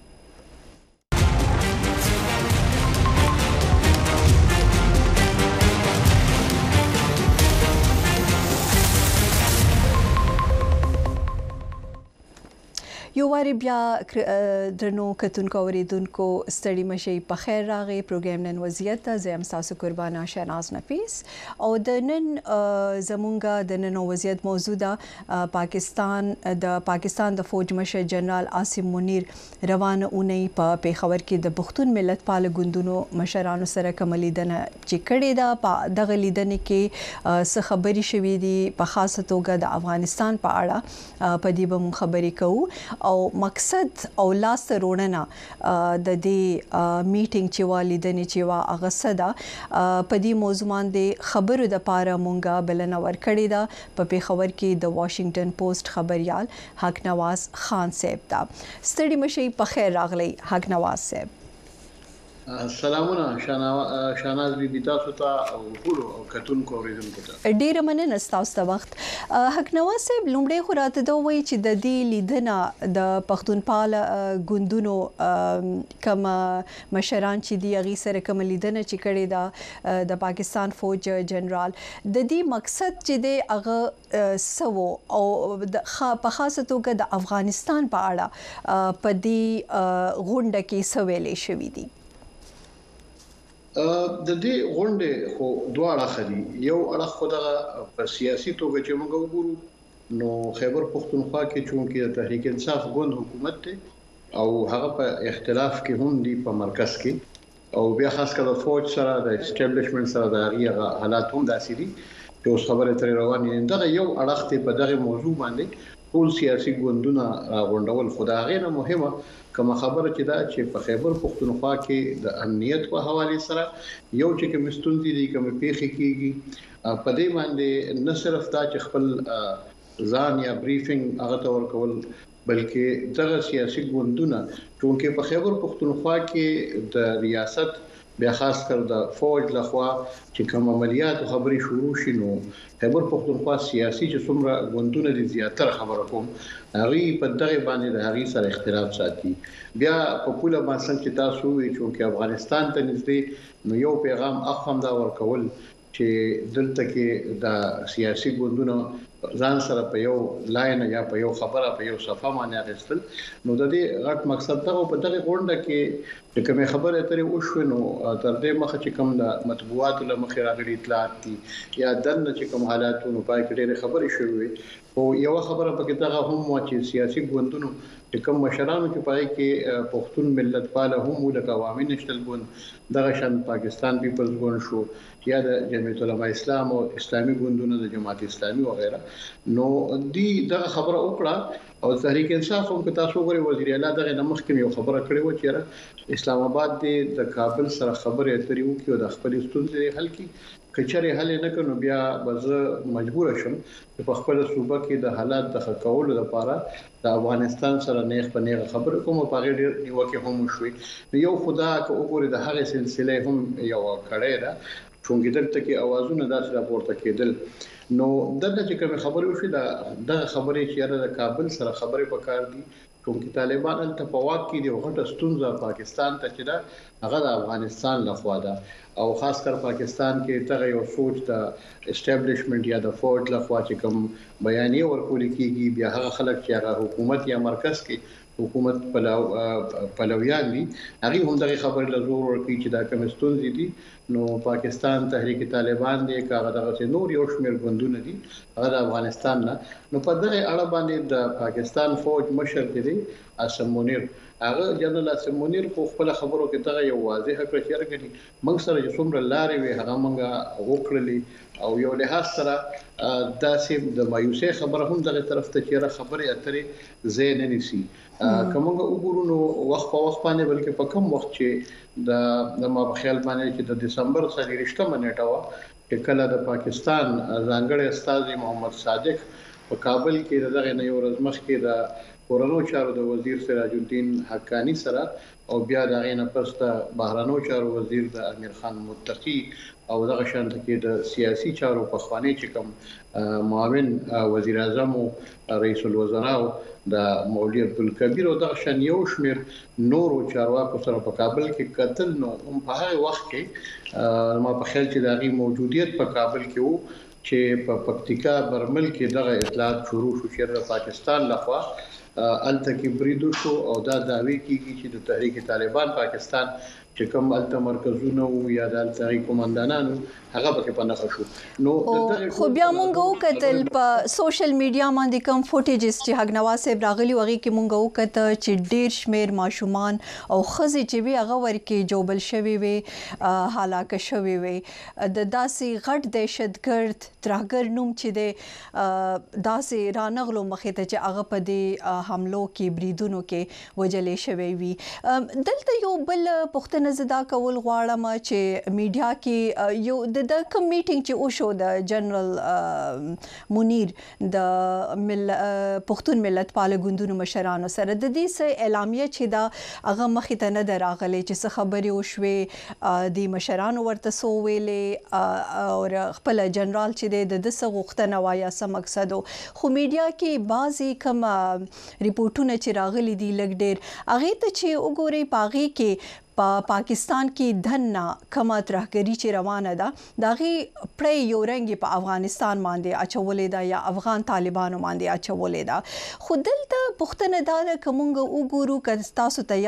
یو واری بیا درنو کتونکو اوریدونکو ستړي مشي په خیر راغی. پروګرام نن وضعیت ته زه یم ستاسو قربانه شهناز نفیس او د نن زمونږ د نن وضعیت موضوع ده پاکستان د پاکستان د فوج مشر جنرال عاصم منیر روانه اونۍ په پیښور کې د پښتون ملت پال ګوندونو مشرانو سره کوم لیدنه چې کړې ده. په دغه لیدنې کې څه خبرې شوې دي په خاصه توګه د افغانستان په اړه په دې به مونږ خبرې کوو او مقصد او لاس روړنه د دې میټینګ چې وا لیدنې چې وا هغه څه ده په دې موضوع باندې خبرو د پاره مونږه بلنه ورکړې ده. په پیښور کې د واشنگټن پوسټ خبريال حق نواز خان صاحب دا ستړي مشي په خیر راغلی. حق نواز صاحب سلامونه شاناز بي بي تاسو ته او ټول او کتونکو اوریدونکو ته ډیره مننه تاسو ته وخت. حق نواز صاحب لومړی خو راته دا وایي چې د دې لیدنه د پښتونپال ګوندونو کوم مشران چې دی هغه سره کوم لیدنه چې کړې ده د پاکستان فوج جنرال د دې مقصد چې دی هغه سو او په خاصه توګه د افغانستان په اړه په دې غونډه کې سویلې شوې دي. د دې غونډې خو دوه اړخ دي. یو اړخ خو دغه په سیاسي توګه چې موږ وګورو نو خیبر پښتونخوا کې چونکې د تحریک انصاف ګوند حکومت دی او هغه په اختلاف کې هم دی په مرکز کې او بیا خاص کله فوج سره د اسټابلیشمنت سره د هغه حالات هم داسې دي چې اوس خبره ترې روانه دي. دغه یو اړخ ته په دغه موضوع باندې ټول سیاسي ګوندونه راغونډول. خدای غوښنه مهمه کوم خبره چې دا چې په خیبر پښتونخوا کې د امنیت په حواله سره یو چې کوم ستونزې دي کوم پیښې کیږي په دې باندې نه صرف دا چې خپل ځان یا بریفینګ هغه تور کول بلکې دغه سیاسي ګوندونه چې په خیبر پښتونخوا کې د ریاست بیا خاص کر د فوج لخوا چې کوم عملیات خبري شروع شینو خیبر پښتونخوا سیاسي چې څومره ګوندونه دي زیاتره خبره کوم هغه په دغه باندې د هغه سره اختلاف ساتي. بیا په پوله باندې چې تاسو وی چې افغانستان ته نږدې نو یو پیغام اخم دا ورکول چې دلته کې د سیاسي ګوندونو ځان سره په یو لاین یا په یو خبره په یو صفه باندې اخیستل. نو د دې غټ مقصد دا په دغه غونډه کې چې کومه خبره ترې وشو نو تر دې مخه چې کوم د مطبوعاتو له مخې راغلي اطلاعات دي یا دنه چې کوم حالاتونو پای کې ډېر خبرې شوې او یو خبره پکې دغه هم چې سیاسي ګوندونو چې کوم مشرانو چې پای کې پښتون ملت پاله هم ولکه عوامي نشټل ګوند دغه شان پاکستان پیپلز ګوند شو یا د جمعیت العلماء اسلام او اسلامي ګوندونو د جماعت اسلامي وغیرہ نو دی دغه خبره وکړه او تحریک انصاف هم که تاسو غوړي وزیر اعلی دغه نمخ کې یو خبره کړې و چې اسلام آباد د کابل سره خبرې اترې وکړي او د خپل ستونزې حل کړي کچره حل نه کړو بیا به مجبور شم چې په خپل صوبه کې د حالات د ښه کولو لپاره د افغانستان سره نیغ په نیغ خبرې کوم په غیر نیوکه هم شوې یو خدا که وګوري د هغه سلسله هم یو کړی دا چونګې دلته کې اوازونه داسې راپورته کېدل نو دغه چې کوم خبرې وشي دا د خبرې چې د کابل سره خبرې وکړ دي چونکې طالبان ته په واک کې دی غټه ستونزه پاکستان ته چې دا هغه د افغانستان لخوا ده او خاص کر پاکستان کې تغه یو سوچ د اسټابلیشمنت یا د فورټ لخوا چې کوم بیانیه ورکول کیږي بیا هغه خلک چې هغه حکومت یا مرکز کې حکومت پلو پلویان دي هغه هم دغه خبر له زور ورکړي چې دا کوم ستونزې دي نو پاکستان تحریک طالبان دی کاغه دغه نور یو شمېر ګوندونه دي هغه د افغانستان نه نو په دغه اړه باندې د پاکستان فوج مشر دی اسم منیر هغه جنرال اسم منیر په خپل خبرو کې دغه یو واضح کړ چې راګني موږ سره چې څومره لارې وي هغه موږ وکړلې او یو له سره داسې د مایوسه خبره هم دغه طرف ته چیرې خبره اترې زین نه نسی کومه وګورو نو وخت په وخت باندې بلکې په کوم وخت چې د د ما په خیال باندې چې د دسمبر څلورشتمه نیټه و چې کله د پاکستان ځانګړي استاد محمد صادق په کابل کې دغه نه یو ورځ مخکې د کورونو چارو د وزیر سراج الدین حقانی سره او بیا دغه نه پس د بهرانو چارو وزیر د امیر خان متقی او دغه شانت کې د سیاسي چارو په خوانی چې کوم معاون وزیر اعظم او رئیس الوزراء د مولوی عبدالکبیر او دغه شان یو شمیر نورو چارواکو سره په کابل کې قتل نو هم په هغه وخت کې ما په خیال چې دغه موجودیت په کابل کې وو چې په پکتیکا برمل کې دغه اطلاعات شروع شو چې د پاکستان لخوا الته کې بریدو شو او دا داوی کیږي چې د تحریک طالبان پاکستان چې کوم الته مرکزونه او یا د الته کومندانانو هغه به په نخښ شو نو خو بیا مونږ وکتل په سوشل میډیا باندې کوم فوټیجز چې حق نواز صاحب راغلی وغي کې مونږ وکته چې ډیر شمیر ماشومان او خزي چې وی هغه ورکه جوبل شوی وي هلاک شوی وي د داسې غټ دهشتګرد ترهګر نوم چې د داسې رانغلو مخې ته چې هغه په دې حملو کې بریدونو کې وجلې شوی وي دلته یو بل پښتنه زدا کول غواړم چې میډیا کې یو د کوم میټینګ چې او شو د جنرال منیر د مل پښتون ملت پال ګوندونو مشرانو سره د دې سه اعلامیه چې دا هغه مخې ته نه دراغلي چې څه خبرې وشوي د مشرانو ورته سو ویلې او خپل جنرال چې د دسه غوښتنه وایا سم مقصد خو میډیا کې بعضی کوم ریپورتونه چې راغلي دي لګ ډیر هغه ته چې وګوري پاغي کې په پاکستان کې دھننا کما ترهګری چې روانه ده داغي پړې یو رنګ په افغانستان باندې اچولې ده یا افغان طالبانو باندې اچولې ده خو دلته پښتنه ده کومګه وګورو که تاسو ته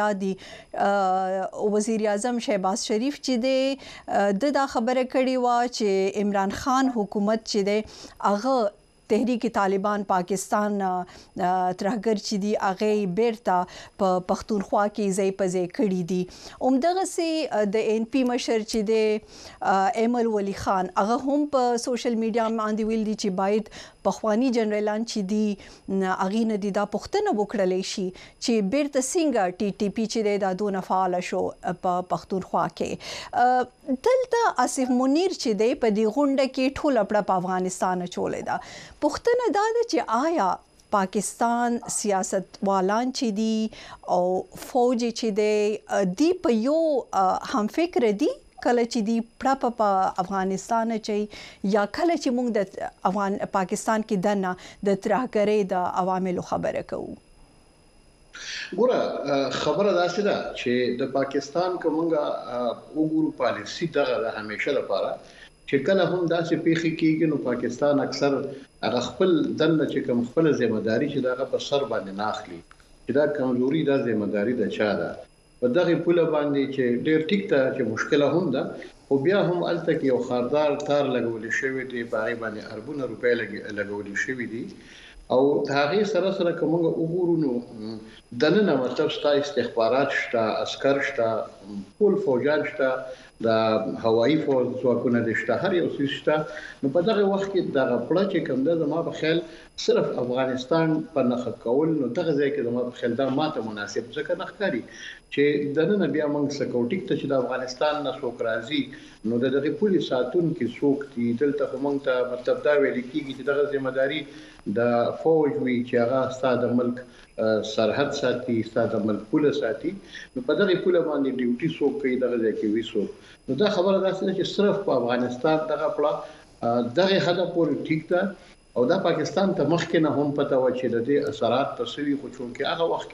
یادي وزیر اعظم شهباز شریف چې د دا خبره کړې و چې عمران خان حکومت چې ده هغه تحریک طالبان پاکستان ترهګر چې دی هغه بیرته په پښتونخوا کې ځای په ځای کړی دي اومدغه سي د ان پی مشر چې دی ایمل ولی خان هغه هم په سوشل میډیا باندې ویل دي چې باید پخوانی جنرالان چې دی اغه نه دي دا پښتنه وکړلې شي چې بیرته څنګه ټي ټي پی چې دا دونه فعال شو په پښتونخوا کې دلته اسف منیر چې دی په دې غونډه کې ټول اپړه په افغانستان چولې ده پښتنه دا چې آیا پاکستان سیاست والان چې دي او فوج چې دی دی په یو هم فکر دي کله چې دی پړه په افغانستان چې یا کله چې موږ د افغان پاکستان کې دنه د ترهګرۍ د عواملو خبره کوو ګوره خبره داسې ده چې د پاکستان کومه وګورو پالیسی دغه د همیشه لپاره چې کله هم داسې پیخي کیږي نو پاکستان اکثر هغه خپل دنه چې کوم خپل ځمېداري چې دغه په سر باندې ناخلي چې دا کمزوري د ځمېداري د چا ده په دغه پوله باندې چې ډېر ټیک ته چې مشکله هم ده او بیا هم الته کې یو خاردار تار لګول شوی دی په هغه باندې اربونه روپۍ لګول شوی دي او هغه سره سره کومه وګورو نو دنه مطلب ستا استخبارات شته عسكر شته ټول فوجان شته د هوایي فوج ځواکونه د شته هر یو څه شته نو په دغه وخت کې د غپړه چې کوم د زما په خیال صرف افغانستان په نخ کول نو دغه ځای کې زما په خیال دا ماته مناسب ځکه نخکاری چې دنه بیا موږ سکوټیک ته چې د افغانستان نه څوک راځي نو د دغه پولیس ساتون کې څوک دي دلته موږ ته مطلب دا ویل کیږي چې دغه ځمداري د فوج وی چې هغه ستاسو ملک سرحد ساتي ستاسو ملک پولیس ساتي نو په دغه پوله باندې ډیوټي څوک کوي دغه ځای کې وی څوک نو دا خبره ده چې صرف په افغانستان دغه پړه دغه هدف پورې ټیک ده او دا پاکستان ته مخکې نه هم پته و چې د دې اثرات تسوي خو چونکه هغه وخت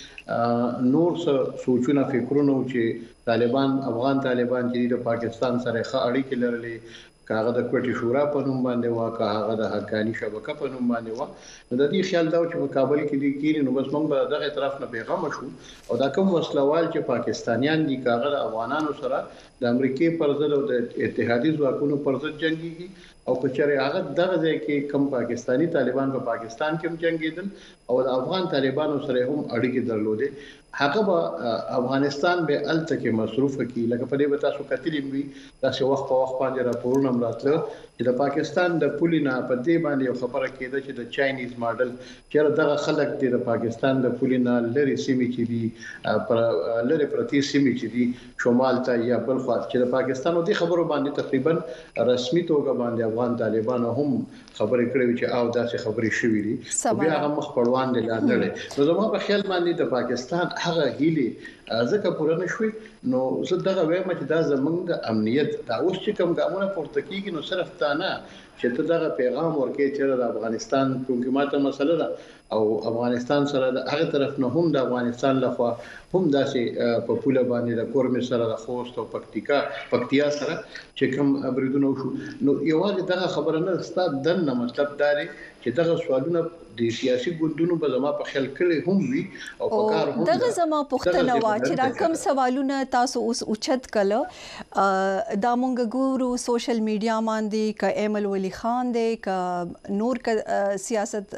کې نور څه سوچونه فکرونه چې طالبان افغان طالبان چې د پاکستان سره ښه اړیکې لرلې کاغه د کوټي شورا په نوم باندې وا کاغه د حقانی شبکه په نوم باندې وا نو د دې خیال دا چې په کابل کې دي کېږي نو بس موږ به دغه طرف نه پیغام شو او دا کوم وسلوال چې پاکستانیان دي کاغه د افغانانو سره د امریکای پر ضد او د اتحادي ځواکونو پر ضد جنگيږي او کچره هغه دغه ځای کې کم پاکستانی طالبان په پاکستان کې هم جنگیدل او د افغان طالبانو سره هم اړیکې درلودې هغه به افغانستان به الته کې مصروف کی لکه په دې به تاسو کتلې وي تاسو وخت په وخت باندې راپورونه راتله چې د پاکستان د پولینا په دې باندې یو خبره کېده چې د چاینیز ماډل چې دغه خلک دي د پاکستان د پولینا لری سیمې چې دي پر لری پرتی سیمې چې دي شمال ته یا بل خوا چې د پاکستان د خبرو باندې تقریبا رسمي توګه باندې افغان طالبانو هم خبرې کړې چې او داسې خبرې شوې دي بیا هغه مخ پړوان دي لاندې نو زموږ په خیال باندې د پاکستان هغه هیله ځکه پوره نشوي نو زه دغه وایم چې دا زمونږ د امنیت دا اوس چې کوم ګامونه پورته کیږي نو صرف تا نه چې ته دغه پیغام ورکې چې د افغانستان کومه ماته مسله ده او افغانستان سره د هغه طرف نه هم د افغانستان لخوا هم داسې په پوله باندې د کورم سره د خوست او پکتیکا پکتیا سره چې کوم بریدونه وشو نو یوازې دغه خبره نه ستاسو دنه مطلب داري چې دغه سوالونه د سیاسي ګوندونو په زما په خیال کې هم وي او په کار هم دغه زما پښتنه وا چې دا کوم سوالونه تاسو اوس اوچت کله دا مونږ ګورو سوشل میډیا باندې ک ایمل ولی خان دی ک نور ک سیاست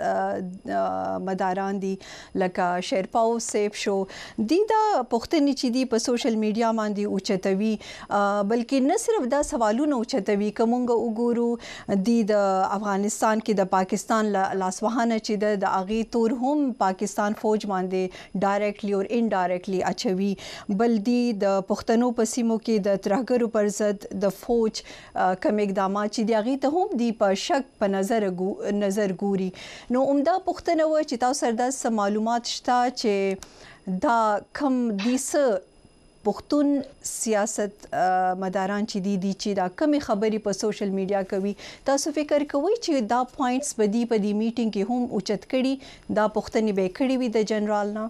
مداران دي لکه شیرپاو سیف شو دي دا پښتني چې دي په سوشل میډیا باندې اوچتوي بلکې نه صرف دا سوالونه اوچتوي کومګه وګورو دي د افغانستان کې د پاکستان لاسوهانه چې د اغي تور هم پاکستان فوج باندې ډایرکټلی او انډایرکټلی اچوي بل دي د پښتنو په سیمو کې د ترهګرو پر ضد د فوج کوم اقدامات چې دی اغي ته هم دی په شک په نظر نظر ګوري نو عمده پښتنو چې تاسو سره د معلومات شته چې دا کم دیسه پښتون سیاست مداران چې دي دي چې دا کمی خبري په سوشل میډیا کوي تاسو فکر کوئ چې دا پوینټس بدی په دې میټینګ کې هم اوچت کړي دا پښتني به کړي وي د جنرال نه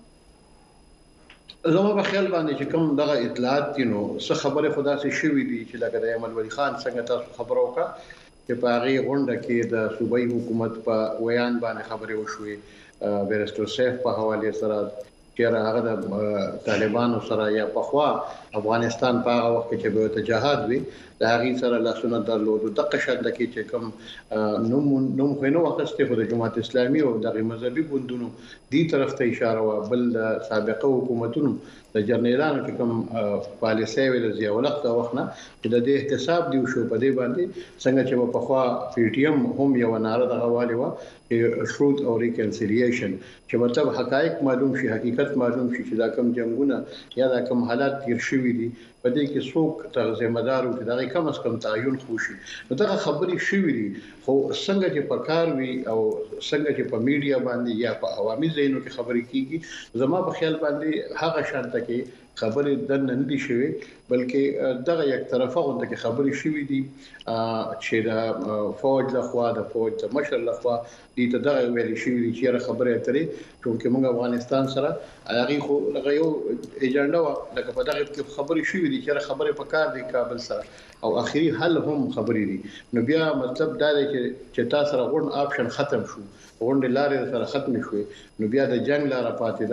زما په خیال باندې چې کوم دغه اطلاعات دي نو څه خبره خدا سي شوې دي چې لکه د ایمل ولی خان څنګه تاسو خبرو کا چې په هغه غونډه کې د صوبایي حکومت په ویان باندې خبرې وشوې بیرستو سیف په حواله سره چې هغه د طالبانو سره یا په خوا افغانستان په هغه وخت کې به ته جهاد وي د هغه سره لاسونه درلود د قشند کې چې کوم نوم نوم خو نو وخت په د جماعت اسلامي او د مذهبي ګوندونو دی طرف ته اشاره و بل د سابقه حکومتونو د جنرالانو چې کوم پالیسي ویل زیات وخت وخت نه چې د دې احتساب دی شو په دې باندې څنګه چې په خوا پی ټی ایم هم یو ناره د غوالي و شروط او ریکنسیلیشن چې مطلب حقایق معلوم شي حقیقت معلوم شي چې دا کوم جنگونه یا دا کوم حالات تیر شوي دي په دې کې څوک تر ذمہدار او دا کم از کم تعین خوشي نو دا خبرې شوي دي خو څنګه چې په کار وي او څنګه چې په میډیا باندې یا په عوامي ځایونو کې خبرې کیږي زما په خیال باندې هغه شانته کې خبرې د نن دي شوي بلکې دغه یک طرفه غونډه کې خبرې شوي دي چې د فوج لخوا د فوج د مشر لخوا دې ته دغه ویل شوي دي چې خبرې اترې چې موږ افغانستان سره هغه خو لغه یو ایجنډا و لکه په دغه کې خبرې شوي دي چې خبرې په کار دي کابل سره او اخیری حل هم خبرې دي نو بیا مطلب دا دی چې تاسو سره غون آپشن ختم شو غونډه لارې سره ختم شوې نو بیا د جنگ لاره پاتې ده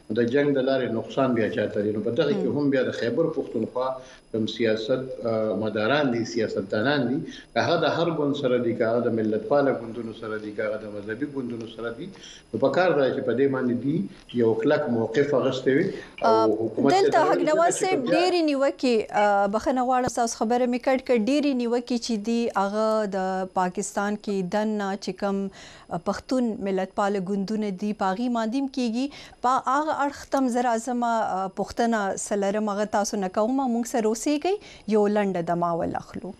د جنگ د لارې نقصان بیا چاته دی. نو په دغه کې هم بیا د خیبر پختونخوا کوم سیاست مداران دي سیاستدانان دي هغه د هر ګوند سره دي هغه د ملتپاله ګوندونو سره دي هغه د مذهبي ګوندونو سره دي نو په کار دی چې په دې باندې دي یو کلک موقف اغسته وي او حکومت دلته حق نواز صاحب ډېری نیوکې بخنه غواړم تاسو خبره مې کړ کړ ډېری نیوکې چې دي هغه د پاکستان کې دنه چې کوم پښتون ملتپاله ګوندونه دي پاغي ماندیم کیږي په هغه اړخ تم زر اعظم پښتنه سلرم هغه تاسو نه کوم موږ سره اوسېږئ یو لنډه دمه والاخلو.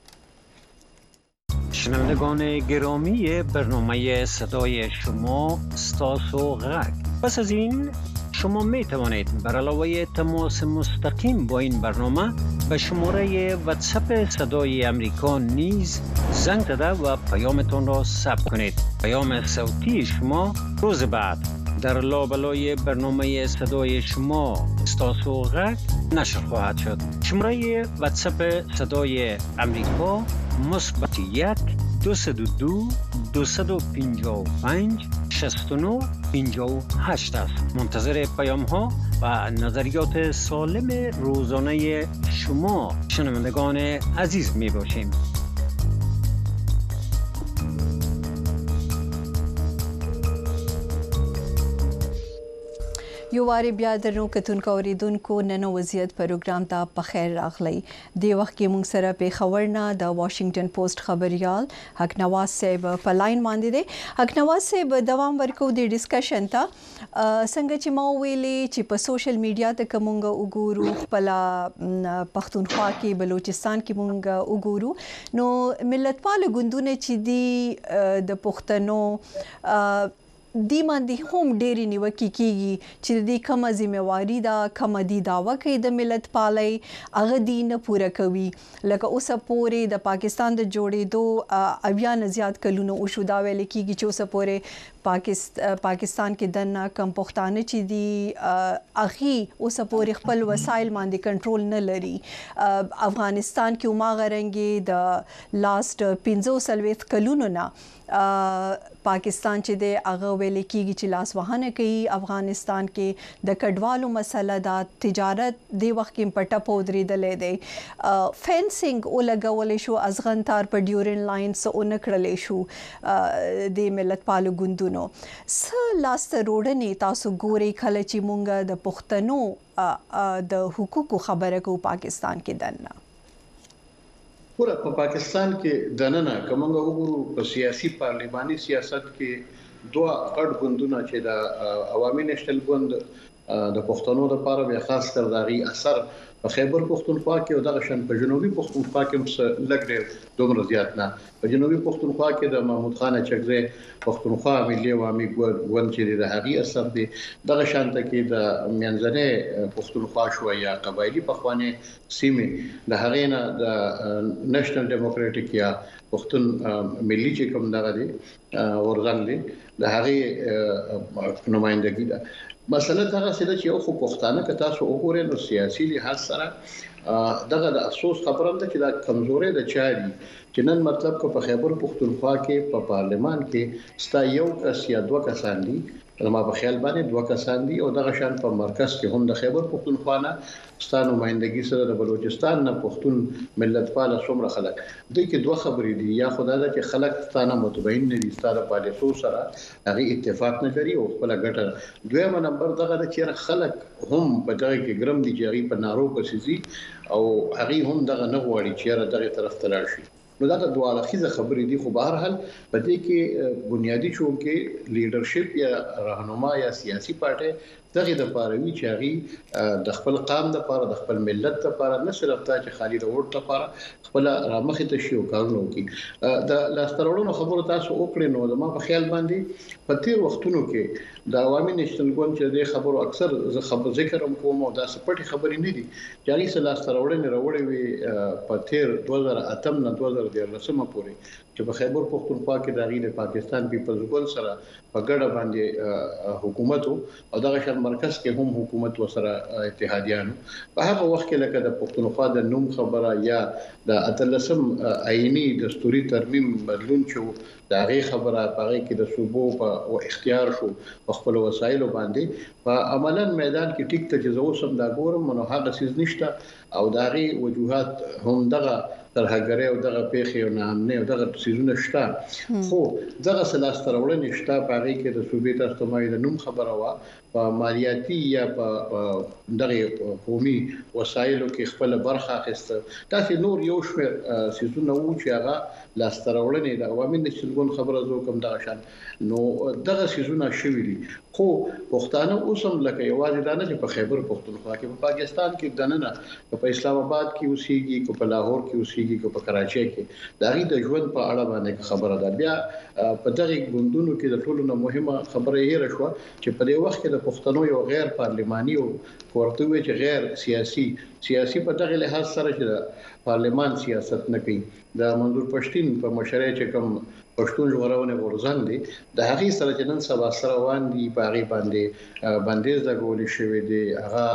شنوندگان گرامی برنامه صدای شما استاسو غرق پس از این شما می توانید بر علاوه تماس مستقیم با این برنامه به شماره واتساپ صدای امریکا نیز زنگ زده و پیامتان را ثبت کنید. پیام صوتی شما روز بعد در لابلای برنامه صدای شما استاسو غرق نشر خواهد شد. شماره واتساپ صدای امریکا مثبت یک دوصد و دو دوصد و پنجاه و پنج شصت و نه پنجاه و هشت است. منتظر پیام ها و نظریات سالم روزانه شما شنوندگان عزیز می باشیم. یو واری بیا درنو کتونکو اوریدونکو نن وضعیت پروګرام ته په خیر راغلی. د وخت کې موږ سره پیښور نه د واشنگټن پوسټ خبريال حق نواز صاحب په لاین باندې دی. حق نواز صاحب دوام ورکو د ډسکشن ته څنګه چې ما ویلې چې په سوشل میډیا ته کومه وګورو خپل پښتونخوا کې بلوچستان کې مونږ وګورو نو ملتپال ګوندونه چې دی د پښتنو دی باندې هم ډېری نیوکې کیږي چې د کومه ذمہواری دا کومه دی داوا کوي د ملت پالي هغه دی نه پوره کوي لکه اوس پورې د پاکستان د جوړېدو اویا نه زیات کلونه او شو دا ویل کیږي چې اوس پورې پاکستان پاکستان کې د کم پښتانه چې دی اخی اوس پورې خپل وسایل باندې کنټرول نه لري. افغانستان کې عمر غرنګي د لاست پنځه سلويت کلونو نه پاکستان چې د هغه ویل کېږي چې لاس وهنه کوي. افغانستان کې د کډوالو مسله د تجارت د وخت کې پټه پودریدلې دی فینسینګ او لګولې شو ازغن تار په ډیورن لاینز او نکړلې شو د ملتپالو ګوندونو س لاس روډنې تاسو ګوري کله چې مونږ د پښتنو د حقوقو خبره کو پاکستان کې دنه پورا په پاکستان کې دننه کومه وګورو په سیاسي پارلماني سیاست کې دوه غټ ګوندونه چې د عوامي نېشنل ګوند د پښتنو لپاره به خاص کر دغه اثر په خیبر پښتونخوا کې او دغه شان په جنوبي پښتونخوا کې هم لږ ډېر دومره زیات نه. په جنوبي پښتونخوا کې د محمود خان چکزي پښتونخوا ملي عوامي ګوند چې د هغه اثر دی دغه شان ته کې د منځنۍ پښتونخوا شو یا قبایلی پخوانه سیمه د هغه نه د نېشنل ډیموکراټیک یا پښتون ملي چې کوم دغه دی ورغل دی د هغه نمائندګي ده. مثلا دا څه چې یو خو پښتانه که تاسو وګورئ نو سیاسي لحاظ سره دغه د افسوس خبره ده چې دا کمزوري د چاري چې نن مطلب کو په خیبر پښتونخوا کې په پارلمان کې ستا یو کس یا دوه کسان دي ما په خیال باندې دوه کسان دي او دغه شان په مرکز کې هم د خیبر پښتونخوا نه ستا نمائندګي سره د بلوچستان نه پښتون ملتپال څومره خلک دوی کې دوه خبرې دي یا خدای دا چې خلک ستانه متبین نه دي ستاره پالیسو سره هغه اتفاق نه لري او خپل ګټه دویمه نمبر دغه چې خلک هم په دغه کې ګرم دي چې په نارو کوسي او هغه هم دغه نه غواړي چې دغه طرف ته لاړ شي. نو دا د دوه اړخیزه خبرې دي خو بهر حال په دې کې بنیادی شو کې لیډرشپ یا راهنما یا سیاسي پارټي دغه د پاروي چې هغه د خپل قام د لپاره د خپل ملت لپاره نه صرف تا چې خالي د ووټ لپاره خپل رامخې ته شي او کارونه وکړي. د لاسترولونو خبرو تاسو وکړئ نو ما په خیال باندې په تیر وختونو کې د عوامي نېشنل ګوند چې د خبرو اکثر زه خبر ذکر کوم او دا سپټي خبرې نه دي چې هغه لاسترولنې راوړې وي په تیر دوه هزار اته نه دوه هزار دیارلسمه پورې چې په خیبر پختونخوا کې د غیر پاکستان پیپلز ګوند سره په ګډه باندې حکومت او دغه شان مرکز کې هم حکومت وسره اتحادیانو په هغه وخت کې لکه د پختونخوا د نوم خبره یا د اتلسم آئینی دستوري ترمیم بدلون شو دا غي خبره پاره کې د صوبو په اختیار شو په خپل وسایلو باندې په عملاً میدان کې ټیک ته جزو سم دا ګورم نو هغه سیز نشته او دا غي وجوهات هم دغه ترهګری او دغه پیخي او نامنه او دغه سيزونه شته خو دغه سلاست راوړنې شته په هغه کې د صوبې تاسو مې د نوم خبره وا په مالیاتي یا په دغه قومي وسایلو کې خپل برخه اخیسته تاسو نور یو شمېر سيزونه وو چې هغه لاست راوړنې د عوامي نشلګون خبره زو کوم دغه شان نو دغه سيزونه شوي دي خو پښتانه اوسم لکه یوازې دانه چې په خیبر پختونخوا کې په پاکستان کې دننه په اسلام آباد کې اوسېږي کو په لاهور کې اوسېږي کو په کراچۍ کې دا غي د ژوند په اړه باندې خبره ده بیا په دغه ګوندونو کې د ټولو نه مهمه خبره یې راشوه چې په دې وخت کې د پښتنو یو غیر پارلماني او ورته وی چې غیر سیاسي سیاسي په دغه لحاظ سره چې د پارلمان سیاست نه کوي د منظور پښتين په مشرۍ چې کوم پښتون ژغورونه ورزنګ دي د هغه سره چې نن سبا سره وان دي په هغه باندې باندې زګول شوی دی هغه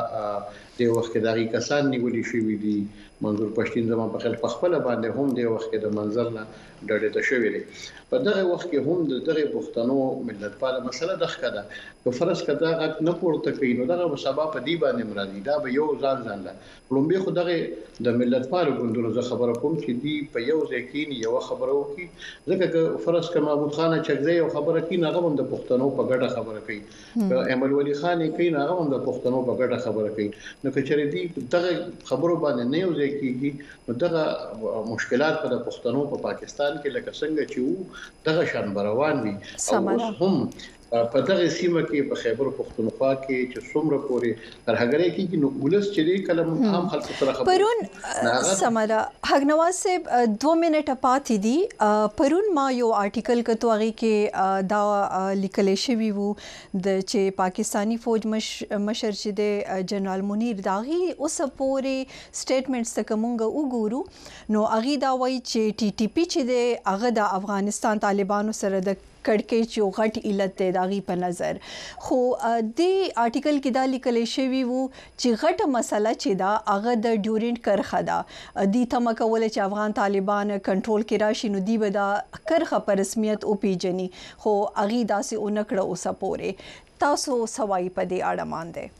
د وخت کې دغه کسان نیولې شوی دي منظور پښتين زموږ په خپل په خپل باندې هم د وخت کې د منظر نه ډډه ته شوی دی په دغه وخت کې هم د دغه پښتنو ملتپاله مسله د ښکدا که فرض کړه غږ نه پورته کوي نو دغه سبا په دی باندې مرادي دا به یو ځان ځان لا لومبي خو دغه د ملتپاله ګوندونو زه خبره کوم چې دی په یو ځکه یو خبره وکي ځکه فرض کړه محمود خان چغزی یو خبره کوي هغه هم د پښتنو په ګډه خبره کوي امل ولی خان کوي هغه هم د پښتنو په ګډه خبره کوي نو کچره دی دغه خبرو باندې نه یو ځکه نو دغه مشکلات په پښتنو په پاکستان کې لکه څنګه چې وو دغه شان روان وي او هم په دغه سیمه کې په خیبر پختونخوا کې چې څومره پورې ترهګری کې نو ولس چې کلم عام خلکو سره خبرې پرون سمرا حغنواز صاحب دو منټه پاتې دي پرون ما یو آرټیکل کتو هغه کې دا لیکل شوی وو د چې پاکستانی فوج مش مشر چې د جنرال منیر داغي اوس پورې سټیټمنټس تک مونږ وګورو نو هغه دا وایي چې ټي ټي پی چې د هغه د افغانستان طالبانو سره د کړکېچ یو غټ علت دی داغي په نظر خو د آرټیکل کې دا لیکل شوی وو چې غټه مسله چې دا هغه د ډیورنت کرخه ده د تم کول چې افغان طالبان کنټرول کې راشي نو دی به دا کرخه په رسمیت او پیجنی خو اغي داسې اونکړه اوسه پوره تاسو سوای په دې اړه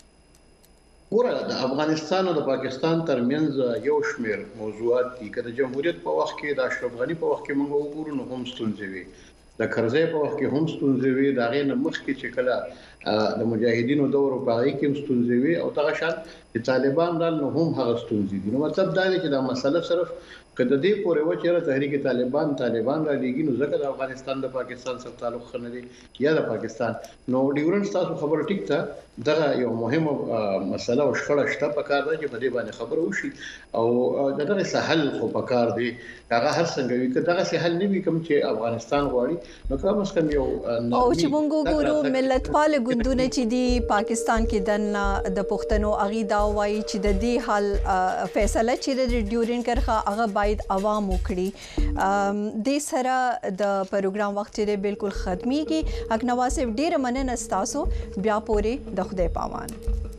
مانده ګوره د افغانستان او د پاکستان ترمنځ یو شمېر موضوعات دي کله جمهوریت په وخت کې د اشرف غنی په وخت کې موږ وګورو نو هم ستونزې وي د کرزی په وخت کې هم ستونزې وي دا غي نه مخکې چې کله د مجاهدینو دور په هغه کې ستونزې وي او دغه شان د طالبان رال نو هم هغه ستونزې دي نو مطلب دا دی چې دا مسله صرف کله دې پورې و چې تحریک طالبان طالبان را لګي نو ځکه د افغانستان د پاکستان سره تعلق خنه دي یا د پاکستان نو ډیورنت تاسو خبره ټیک ته دغه یو مهمه مسله او شخړه شته په کار ده چې په دې باندې خبره وشي او دغه سهل خو په کار دی هغه هر څنګه وي که دغه سهل نه وي کوم چې افغانستان غواړي نو کوم څه کم یو او چې مونږ ګورو ملتپال ګوندونه چې دی پاکستان کې دنه د پښتنو اغي دا وایي چې د دې حال فیصله چې د ډیورنت کرخه هغه باید عوام وکړي د سره د پروګرام وخت لري بالکل ختميږي حق نواز ډیر مننه تاسو بیا پورې د خدای پامان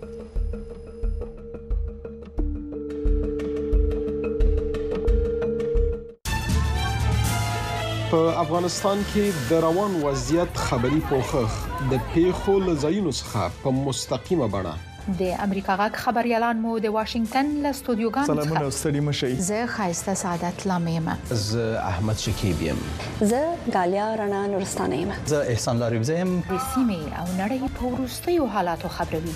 په افغانستان کې د روان وضعیت خبري پوښښ د پیښو لزاینو څخه په مستقیمه بڼه د امریکا غاک خبريالان مو د واشنگټن له استودیوګانو څخه سلامونه ستړي مشي زه خایسته سعادت لامیم زه احمد شکیب یم زه غالیا رڼا نورستانه یم زه احسان لاريب زم د سیمې او نړۍ په وروستیو حالاتو خبروي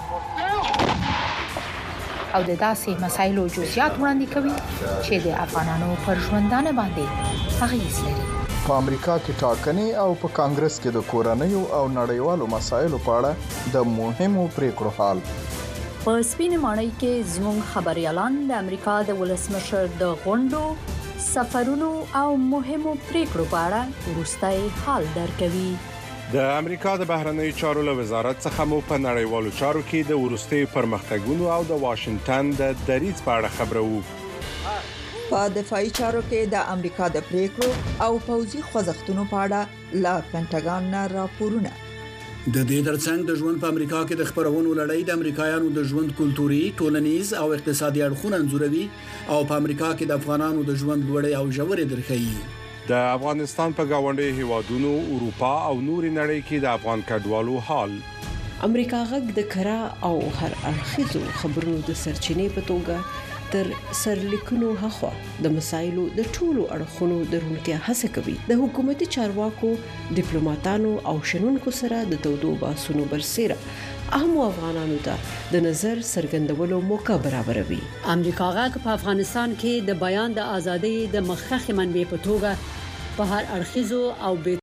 او د داسې مسایلو جزئیات وړاندې کوي چې د افغانانو پر ژوندانه باندې اغیز لري په امریکا کې ټاکنې او په کانګرس کې د کورنیو او نړیوالو مسایلو په اړه د مهمو پریکړو حال په سپینې ماڼۍ کې زموږ خبريالان د امریکا د ولسمشر د غونډو سفرونو او مهمو پریکړو په اړه وروستي حال درکوي د امریکا د بهرنیو چارو له وزارت څخه مو په نړیوالو چارو کې د ورستي پرمختګونو او د واشنگټن د دریځ په اړه خبرو په دفاعي چارو کې د امریکا د پریکړو او پوځي خوځښتونو په اړه لا پینټاګان نه راپورونه. د دې ترڅنګ د ژوند په امریکا کې د خبرونو لړۍ د امریکایانو د ژوند کلتوري، ټولنیز او اقتصادي اړخونه انځوروي او په امریکا کې د افغانانو د ژوند لوړې او ژورې درخې. د افغانستان په گاونډي هیوادونو، اروپا او نوري نړۍ کې د افغان کډوالو حال. امریکا غږ د کرا او هر اړخیزو خبرونو د سرچینې په توګه تر سرلیکونو هخوا د مسایلو د ټولو اړخونو د روڼتیا هڅه کوي. د حکومتي چارواکو، ډیپلوماټانو او شنونکو سره د تودو بحثونو برسېره اهم افغانانو ته د نظر څرګندولو موقع برابروي. امریکا غږ په افغانستان کې د بیان د ازادۍ د مخکښ منبع په توګه په هر اړخیزو او بې